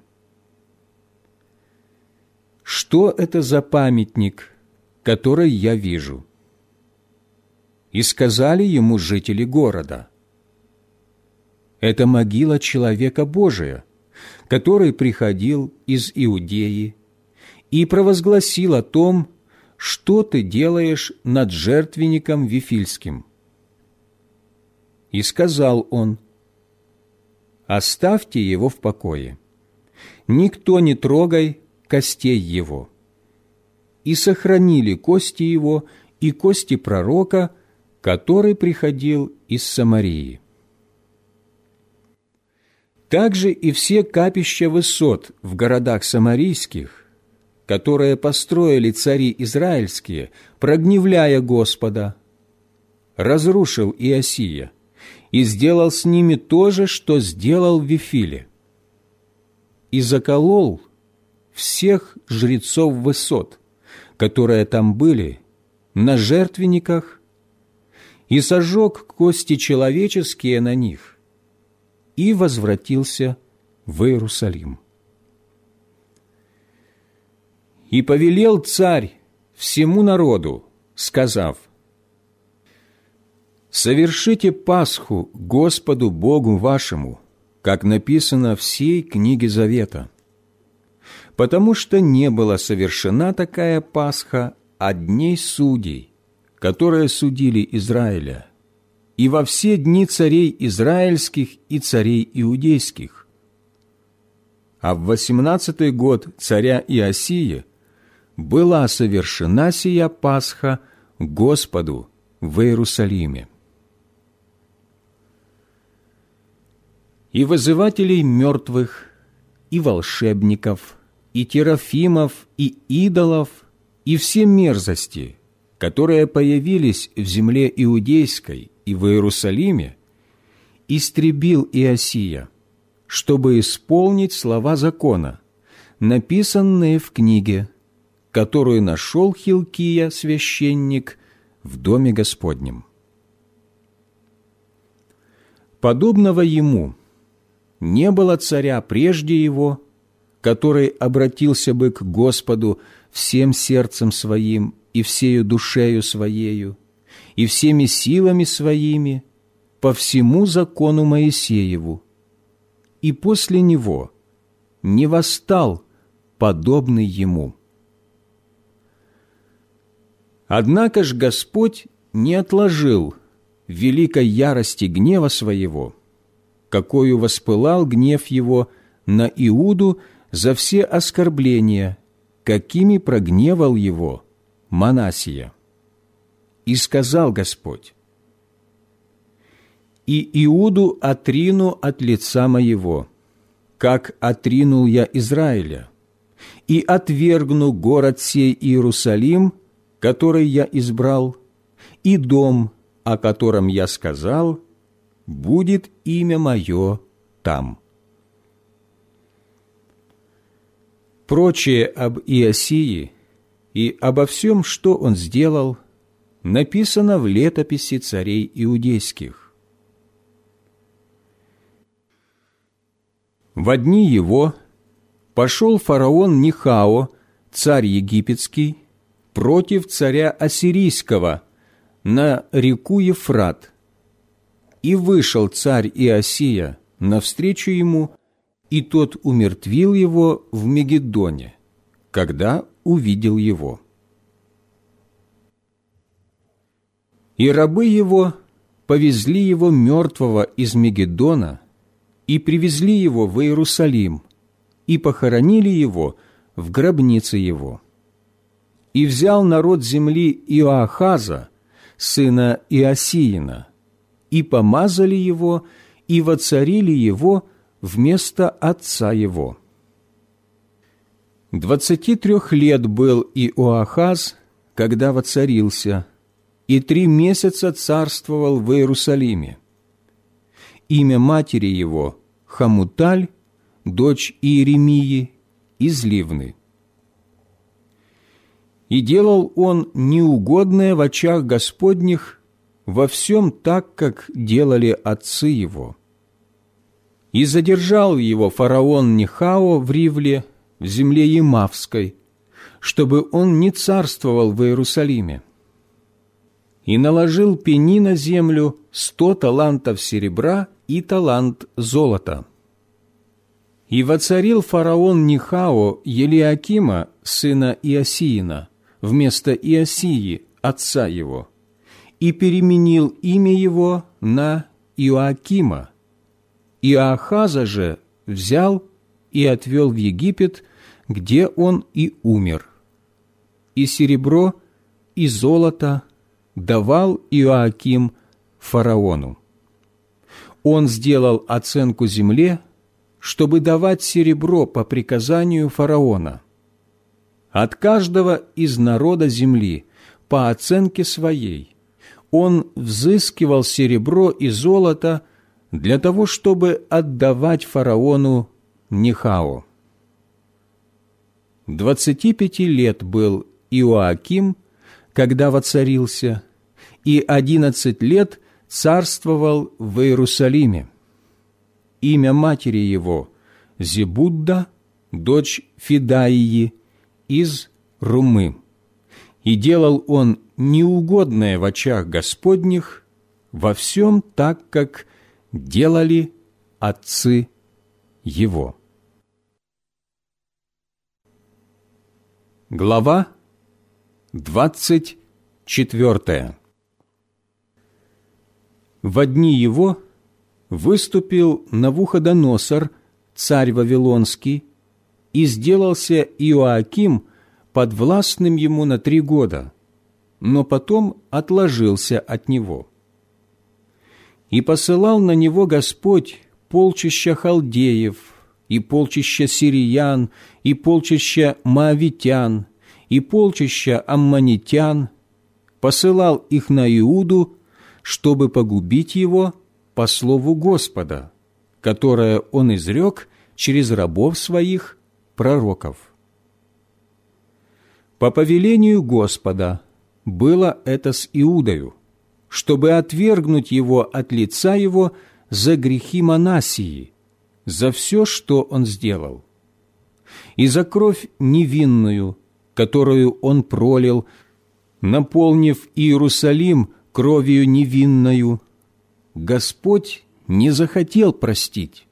«Что это за памятник, который я вижу?» И сказали ему жители города: «Это могила человека Божия, который приходил из Иудеи и провозгласил о том, что ты делаешь над жертвенником Вифильским». И сказал он: «Оставьте его в покое, никто не трогай костей его». И сохранили кости его и кости пророка, который приходил из Самарии. Также и все капища высот в городах самарийских, которые построили цари израильские, прогневляя Господа, разрушил Иосия и сделал с ними то же, что сделал в Вифиле. И заколол всех жрецов высот, которые там были, на жертвенниках, и сожег кости человеческие на них, и возвратился в Иерусалим. И повелел царь всему народу, сказав: «Совершите Пасху Господу Богу вашему, как написано в сей книге Завета, потому что не была совершена такая Пасха от дней судей, которые судили Израиля, и во все дни царей израильских и царей иудейских. А в восемнадцатый год царя Иосии была совершена сия Пасха Господу в Иерусалиме. И вызывателей мертвых, и волшебников, и терафимов, и идолов, и все мерзости, которые появились в земле иудейской и в Иерусалиме, истребил Иосия, чтобы исполнить слова закона, написанные в книге, которую нашел Хилкия, священник, в доме Господнем. Подобного ему не было царя прежде его, который обратился бы к Господу всем сердцем своим и всею душею своею, и всеми силами своими, по всему закону Моисееву, и после него не восстал подобный ему. Однако ж Господь не отложил великой ярости гнева своего, какою воспылал гнев его на Иуду за все оскорбления, какими прогневал его Манассия. И сказал Господь: «И Иуду отрину от лица моего, как отринул я Израиля, и отвергну город сей Иерусалим, который я избрал, и дом, о котором я сказал, будет имя мое там». Прочее об Иосии и обо всем, что он сделал, написано в летописи царей иудейских. Во дни его пошел фараон Нихао, царь египетский, против царя ассирийского на реку Ефрат, и вышел царь Иосия навстречу ему, и тот умертвил его в Мегидоне, когда увидел его. И рабы его повезли его мертвого из Мегидона и привезли его в Иерусалим, и похоронили его в гробнице его. И взял народ земли Иоахаза, сына Иосиина, и помазали его, и воцарили его вместо отца его. Двадцати трех лет был Иоахаз, когда воцарился, и три месяца царствовал в Иерусалиме. Имя матери его – Хамуталь, дочь Иеремии из Ливны. И делал он неугодное в очах Господних во всем так, как делали отцы его. И задержал его фараон Нихао в Ривле, в земле Емавской, чтобы он не царствовал в Иерусалиме. И наложил пени на землю сто талантов серебра и талант золота. И воцарил фараон Нихао Елиакима, сына Иосиина, вместо Иосии, отца его, и переменил имя его на Иоакима. Иоахаза же взял и отвел в Египет, где он и умер. И серебро, и золото давал Иоаким фараону. Он сделал оценку земле, чтобы давать серебро по приказанию фараона. От каждого из народа земли по оценке своей он взыскивал серебро и золото для того, чтобы отдавать фараону Нихао. Двадцати пяти лет был Иоаким, когда воцарился, и одиннадцать лет царствовал в Иерусалиме. Имя матери его – Зебудда, дочь Фидаии, из Румы. И делал он неугодное в очах Господних во всем так, как делали отцы его. Глава двадцать четвертая. Во дни его выступил Навуходоносор, царь Вавилонский, и сделался Иоаким подвластным ему на три года, но потом отложился от него. И посылал на него Господь полчища халдеев, и полчища сириян, и полчища моавитян, и полчища аммонитян, посылал их на Иуду, чтобы погубить его по слову Господа, которое он изрек через рабов своих, пророков. По повелению Господа было это с Иудою, чтобы отвергнуть его от лица его за грехи Манассии, за все, что он сделал, и за кровь невинную, которую он пролил, наполнив Иерусалим кровью невинною, Господь не захотел простить.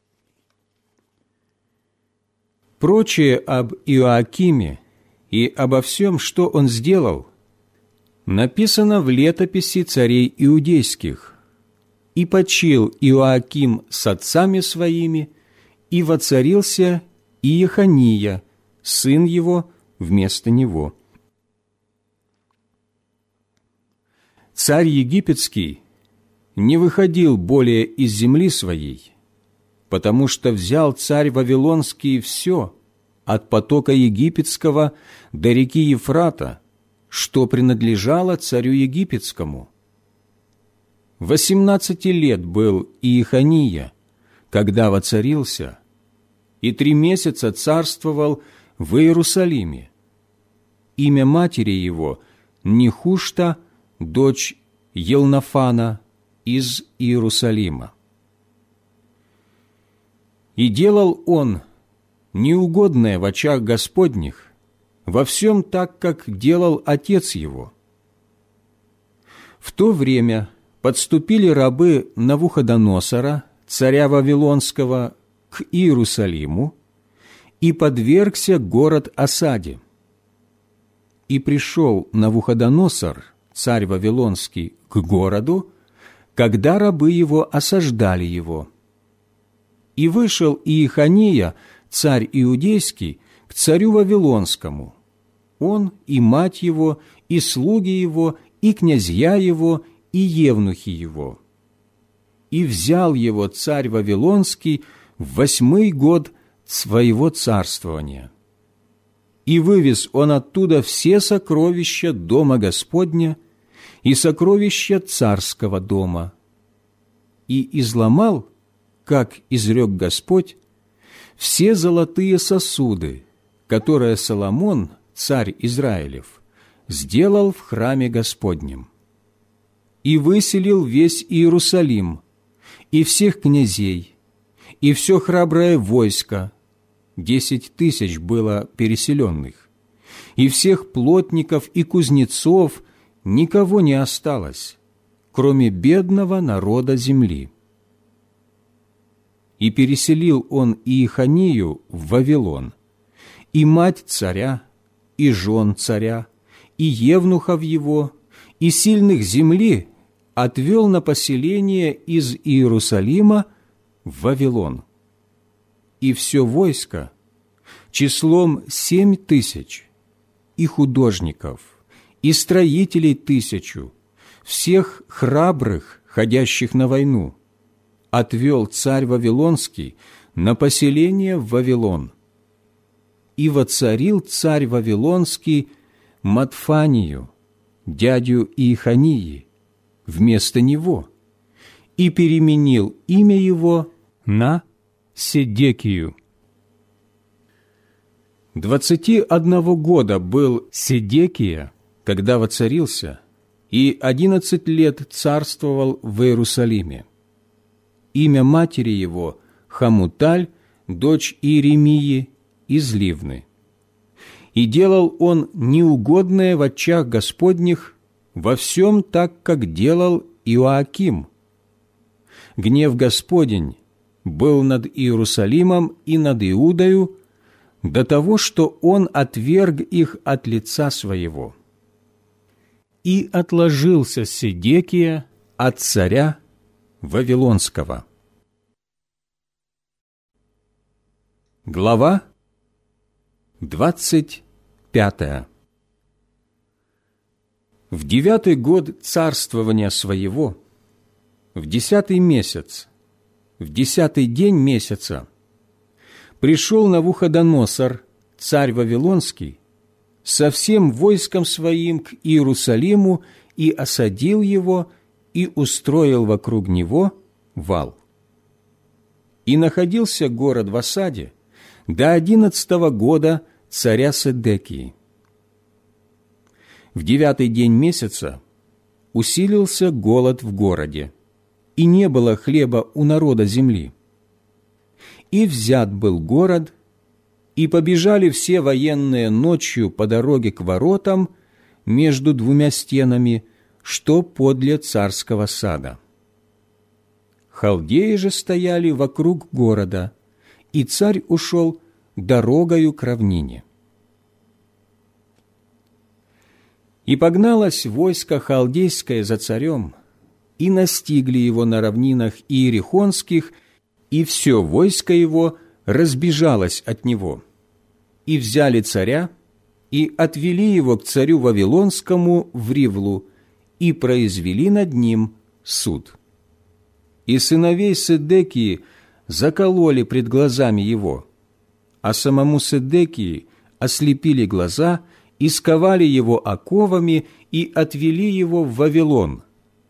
Прочее об Иоакиме и обо всем, что он сделал, написано в летописи царей иудейских. И почил Иоаким с отцами своими, и воцарился Иехания, сын его, вместо него. Царь египетский не выходил более из земли своей, потому что взял царь Вавилонский все, от потока египетского до реки Ефрата, что принадлежало царю египетскому. Восемнадцати лет был Иехания, когда воцарился, и три месяца царствовал в Иерусалиме. Имя матери его Нехушта, дочь Елнафана из Иерусалима. И делал он неугодное в очах Господних во всем так, как делал отец его. В то время подступили рабы Навуходоносора, царя Вавилонского, к Иерусалиму, и подвергся город осаде. И пришел Навуходоносор, царь Вавилонский, к городу, когда рабы его осаждали его. И вышел Иехания, царь иудейский, к царю Вавилонскому, он и мать его, и слуги его, и князья его, и евнухи его. И взял его царь Вавилонский в восьмой год своего царствования. И вывез он оттуда все сокровища дома Господня и сокровища царского дома. И изломал, как изрек Господь, все золотые сосуды, которые Соломон, царь Израилев, сделал в храме Господнем. И выселил весь Иерусалим, и всех князей, и все храброе войско, десять тысяч было переселенных, и всех плотников и кузнецов никого не осталось, кроме бедного народа земли. И переселил он Иеханию в Вавилон, и мать царя, и жен царя, и евнухов его, и сильных земли отвел на поселение из Иерусалима в Вавилон. И все войско числом семь тысяч, и художников, и строителей тысячу, всех храбрых, ходящих на войну, отвел царь Вавилонский на поселение в Вавилон. И воцарил царь Вавилонский Матфанию, дядю Иехании, вместо него, и переменил имя его на Седекию. Двадцати одного года был Седекия, когда воцарился, и одиннадцать лет царствовал в Иерусалиме. Имя матери его Хамуталь, дочь Иеремии из Ливны. И делал он неугодное в очах Господних во всем так, как делал Иоаким. Гнев Господень был над Иерусалимом и над Иудою до того, что он отверг их от лица своего. И отложился Седекия от царя Вавилонского. Глава двадцать пятая. В девятый год царствования своего, в десятый месяц, в десятый день месяца, пришел Навуходоносор, царь Вавилонский, со всем войском своим к Иерусалиму и осадил его, и устроил вокруг него вал. И находился город в осаде до одиннадцатого года царя Седекии. В девятый день месяца усилился голод в городе, и не было хлеба у народа земли. и взят был город, и побежали все военные ночью по дороге к воротам между двумя стенами, что подле царского сада. Халдеи же стояли вокруг города, и царь ушел дорогою к равнине. И погналось войско халдейское за царем, и настигли его на равнинах иерихонских, и все войско его разбежалось от него. И взяли царя, и отвели его к царю Вавилонскому в Ривлу, и произвели над ним суд. И сыновей Седекии закололи пред глазами его, а самому Седекии ослепили глаза и сковали его оковами и отвели его в Вавилон.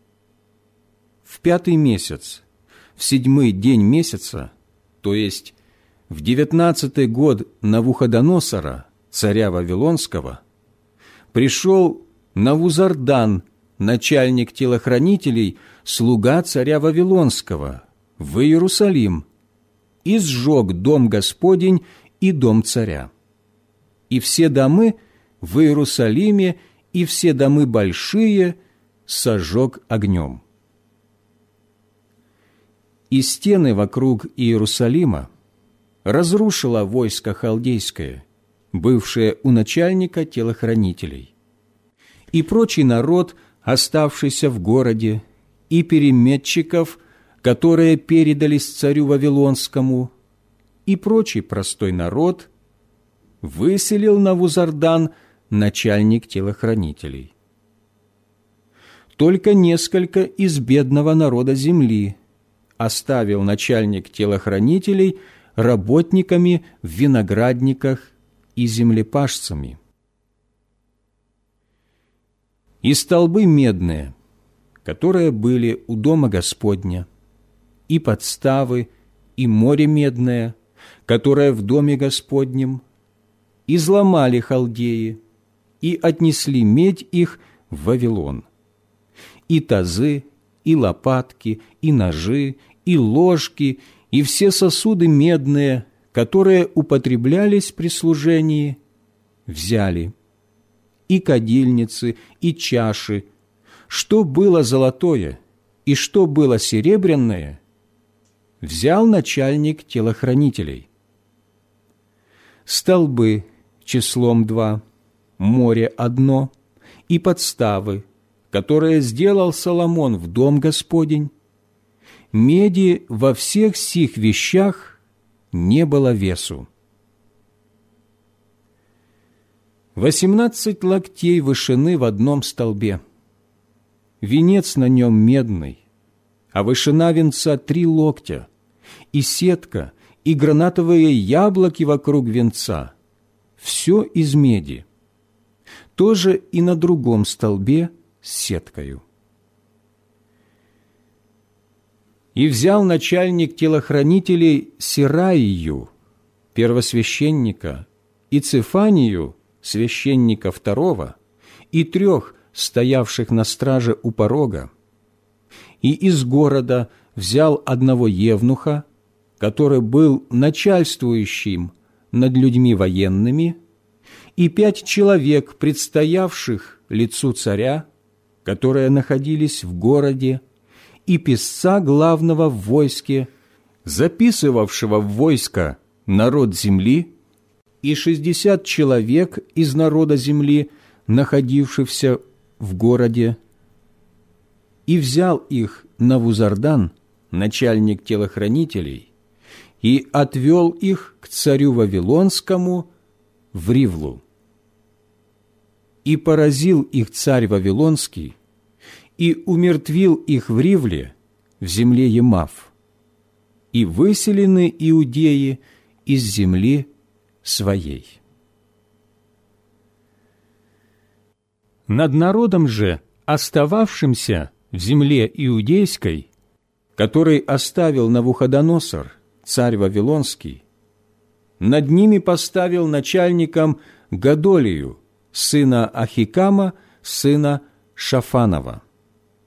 В пятый месяц, в седьмой день месяца, то есть в девятнадцатый год Навуходоносора, царя Вавилонского, пришел Навузардан, начальник телохранителей, слуга царя Вавилонского, в Иерусалим, и сжег дом Господень и дом царя. И все домы в Иерусалиме, и все домы большие сожег огнем. И стены вокруг Иерусалима разрушило войско халдейское, бывшее у начальника телохранителей. И прочий народ, оставшийся в городе, и переметчиков, которые передались царю Вавилонскому, и прочий простой народ выселил Навузардан, начальник телохранителей. Только несколько из бедного народа земли оставил начальник телохранителей работниками в виноградниках и землепашцами. И столбы медные, которые были у дома Господня, и подставы, и море медное, которое в доме Господнем, изломали халдеи, и отнесли медь их в Вавилон. И тазы, и лопатки, и ножи, и ложки, и все сосуды медные, которые употреблялись при служении, взяли, и кадильницы, и чаши, что было золотое, и что было серебряное, взял начальник телохранителей. Столбы числом два, море одно, и подставы, которые сделал Соломон в дом Господень, меди во всех сих вещах не было весу. Восемнадцать локтей вышины в одном столбе, венец на нем медный, а вышина венца три локтя, и сетка, и гранатовые яблоки вокруг венца, все из меди. Тоже и на другом столбе с сеткою. И взял начальник телохранителей Сираию, первосвященника, и Цефанию, священника второго, и трех, стоявших на страже у порога, и из города взял одного евнуха, который был начальствующим над людьми военными, и пять человек, предстоявших лицу царя, которые находились в городе, и писца главного в войске, записывавшего в войско народ земли, и шестьдесят человек из народа земли, находившихся в городе. И взял их Навузардан, начальник телохранителей, и отвел их к царю Вавилонскому в Ривлу. И поразил их царь Вавилонский, и умертвил их в Ривле, в земле Емав, и выселены иудеи из земли своей. Над народом же, остававшимся в земле иудейской, который оставил Навуходоносор, царь Вавилонский, над ними поставил начальником Годолию, сына Ахикама, сына Шафанова.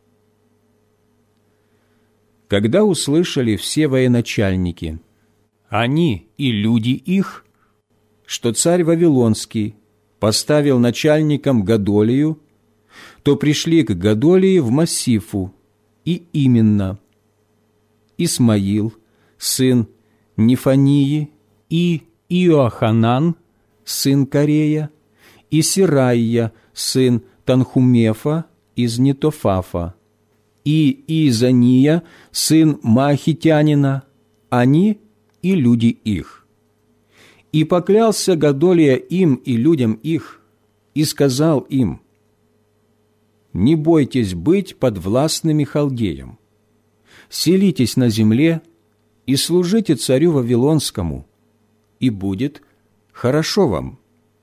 Когда услышали все военачальники они и люди их, что царь Вавилонский поставил начальником Годолию, то пришли к Годолии в Массифу, и именно Исмаил, сын Нефании, и Иоаханан, сын Карея, и Сирайя, сын Танхумефа из Нетофафа, и Иезания, сын Маахитянина, они и люди их. И поклялся Годолия им и людям их, и сказал им: «Не бойтесь быть подвластными халдеям, селитесь на земле и служите царю Вавилонскому, и будет хорошо вам».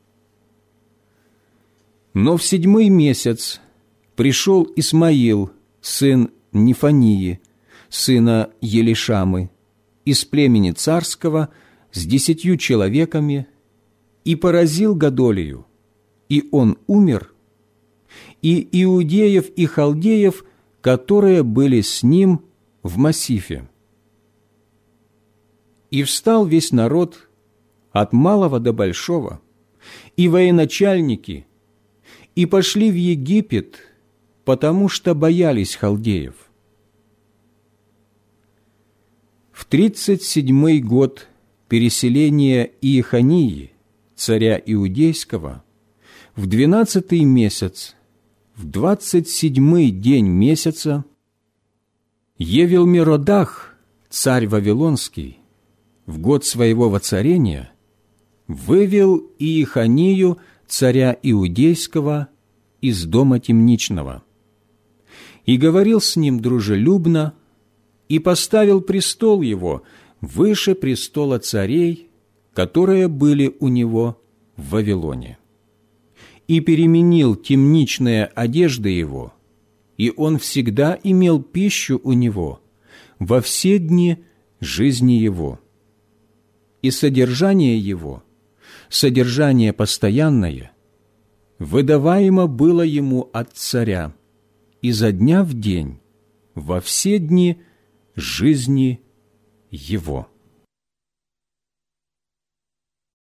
Но в седьмой месяц пришел Исмаил, сын Нефании, сына Елишамы, из племени царского, с десятью человеками, и поразил Годолию, и он умер, и иудеев и халдеев, которые были с ним в Массифе. И встал весь народ от малого до большого, и военачальники, и пошли в Египет, потому что боялись халдеев. В тридцать седьмой год переселения Иехании, царя Иудейского, в двенадцатый месяц, в двадцать седьмой день месяца, Евелмеродах, царь Вавилонский, в год своего воцарения, вывел Иеханию, царя Иудейского, из дома темничного, и говорил с ним дружелюбно, и поставил престол его выше престола царей, которые были у него в Вавилоне, и переменил темничные одежды его, и он всегда имел пищу у него во все дни жизни его. И содержание его, содержание постоянное, выдаваемо было ему от царя изо дня в день во все дни жизни его.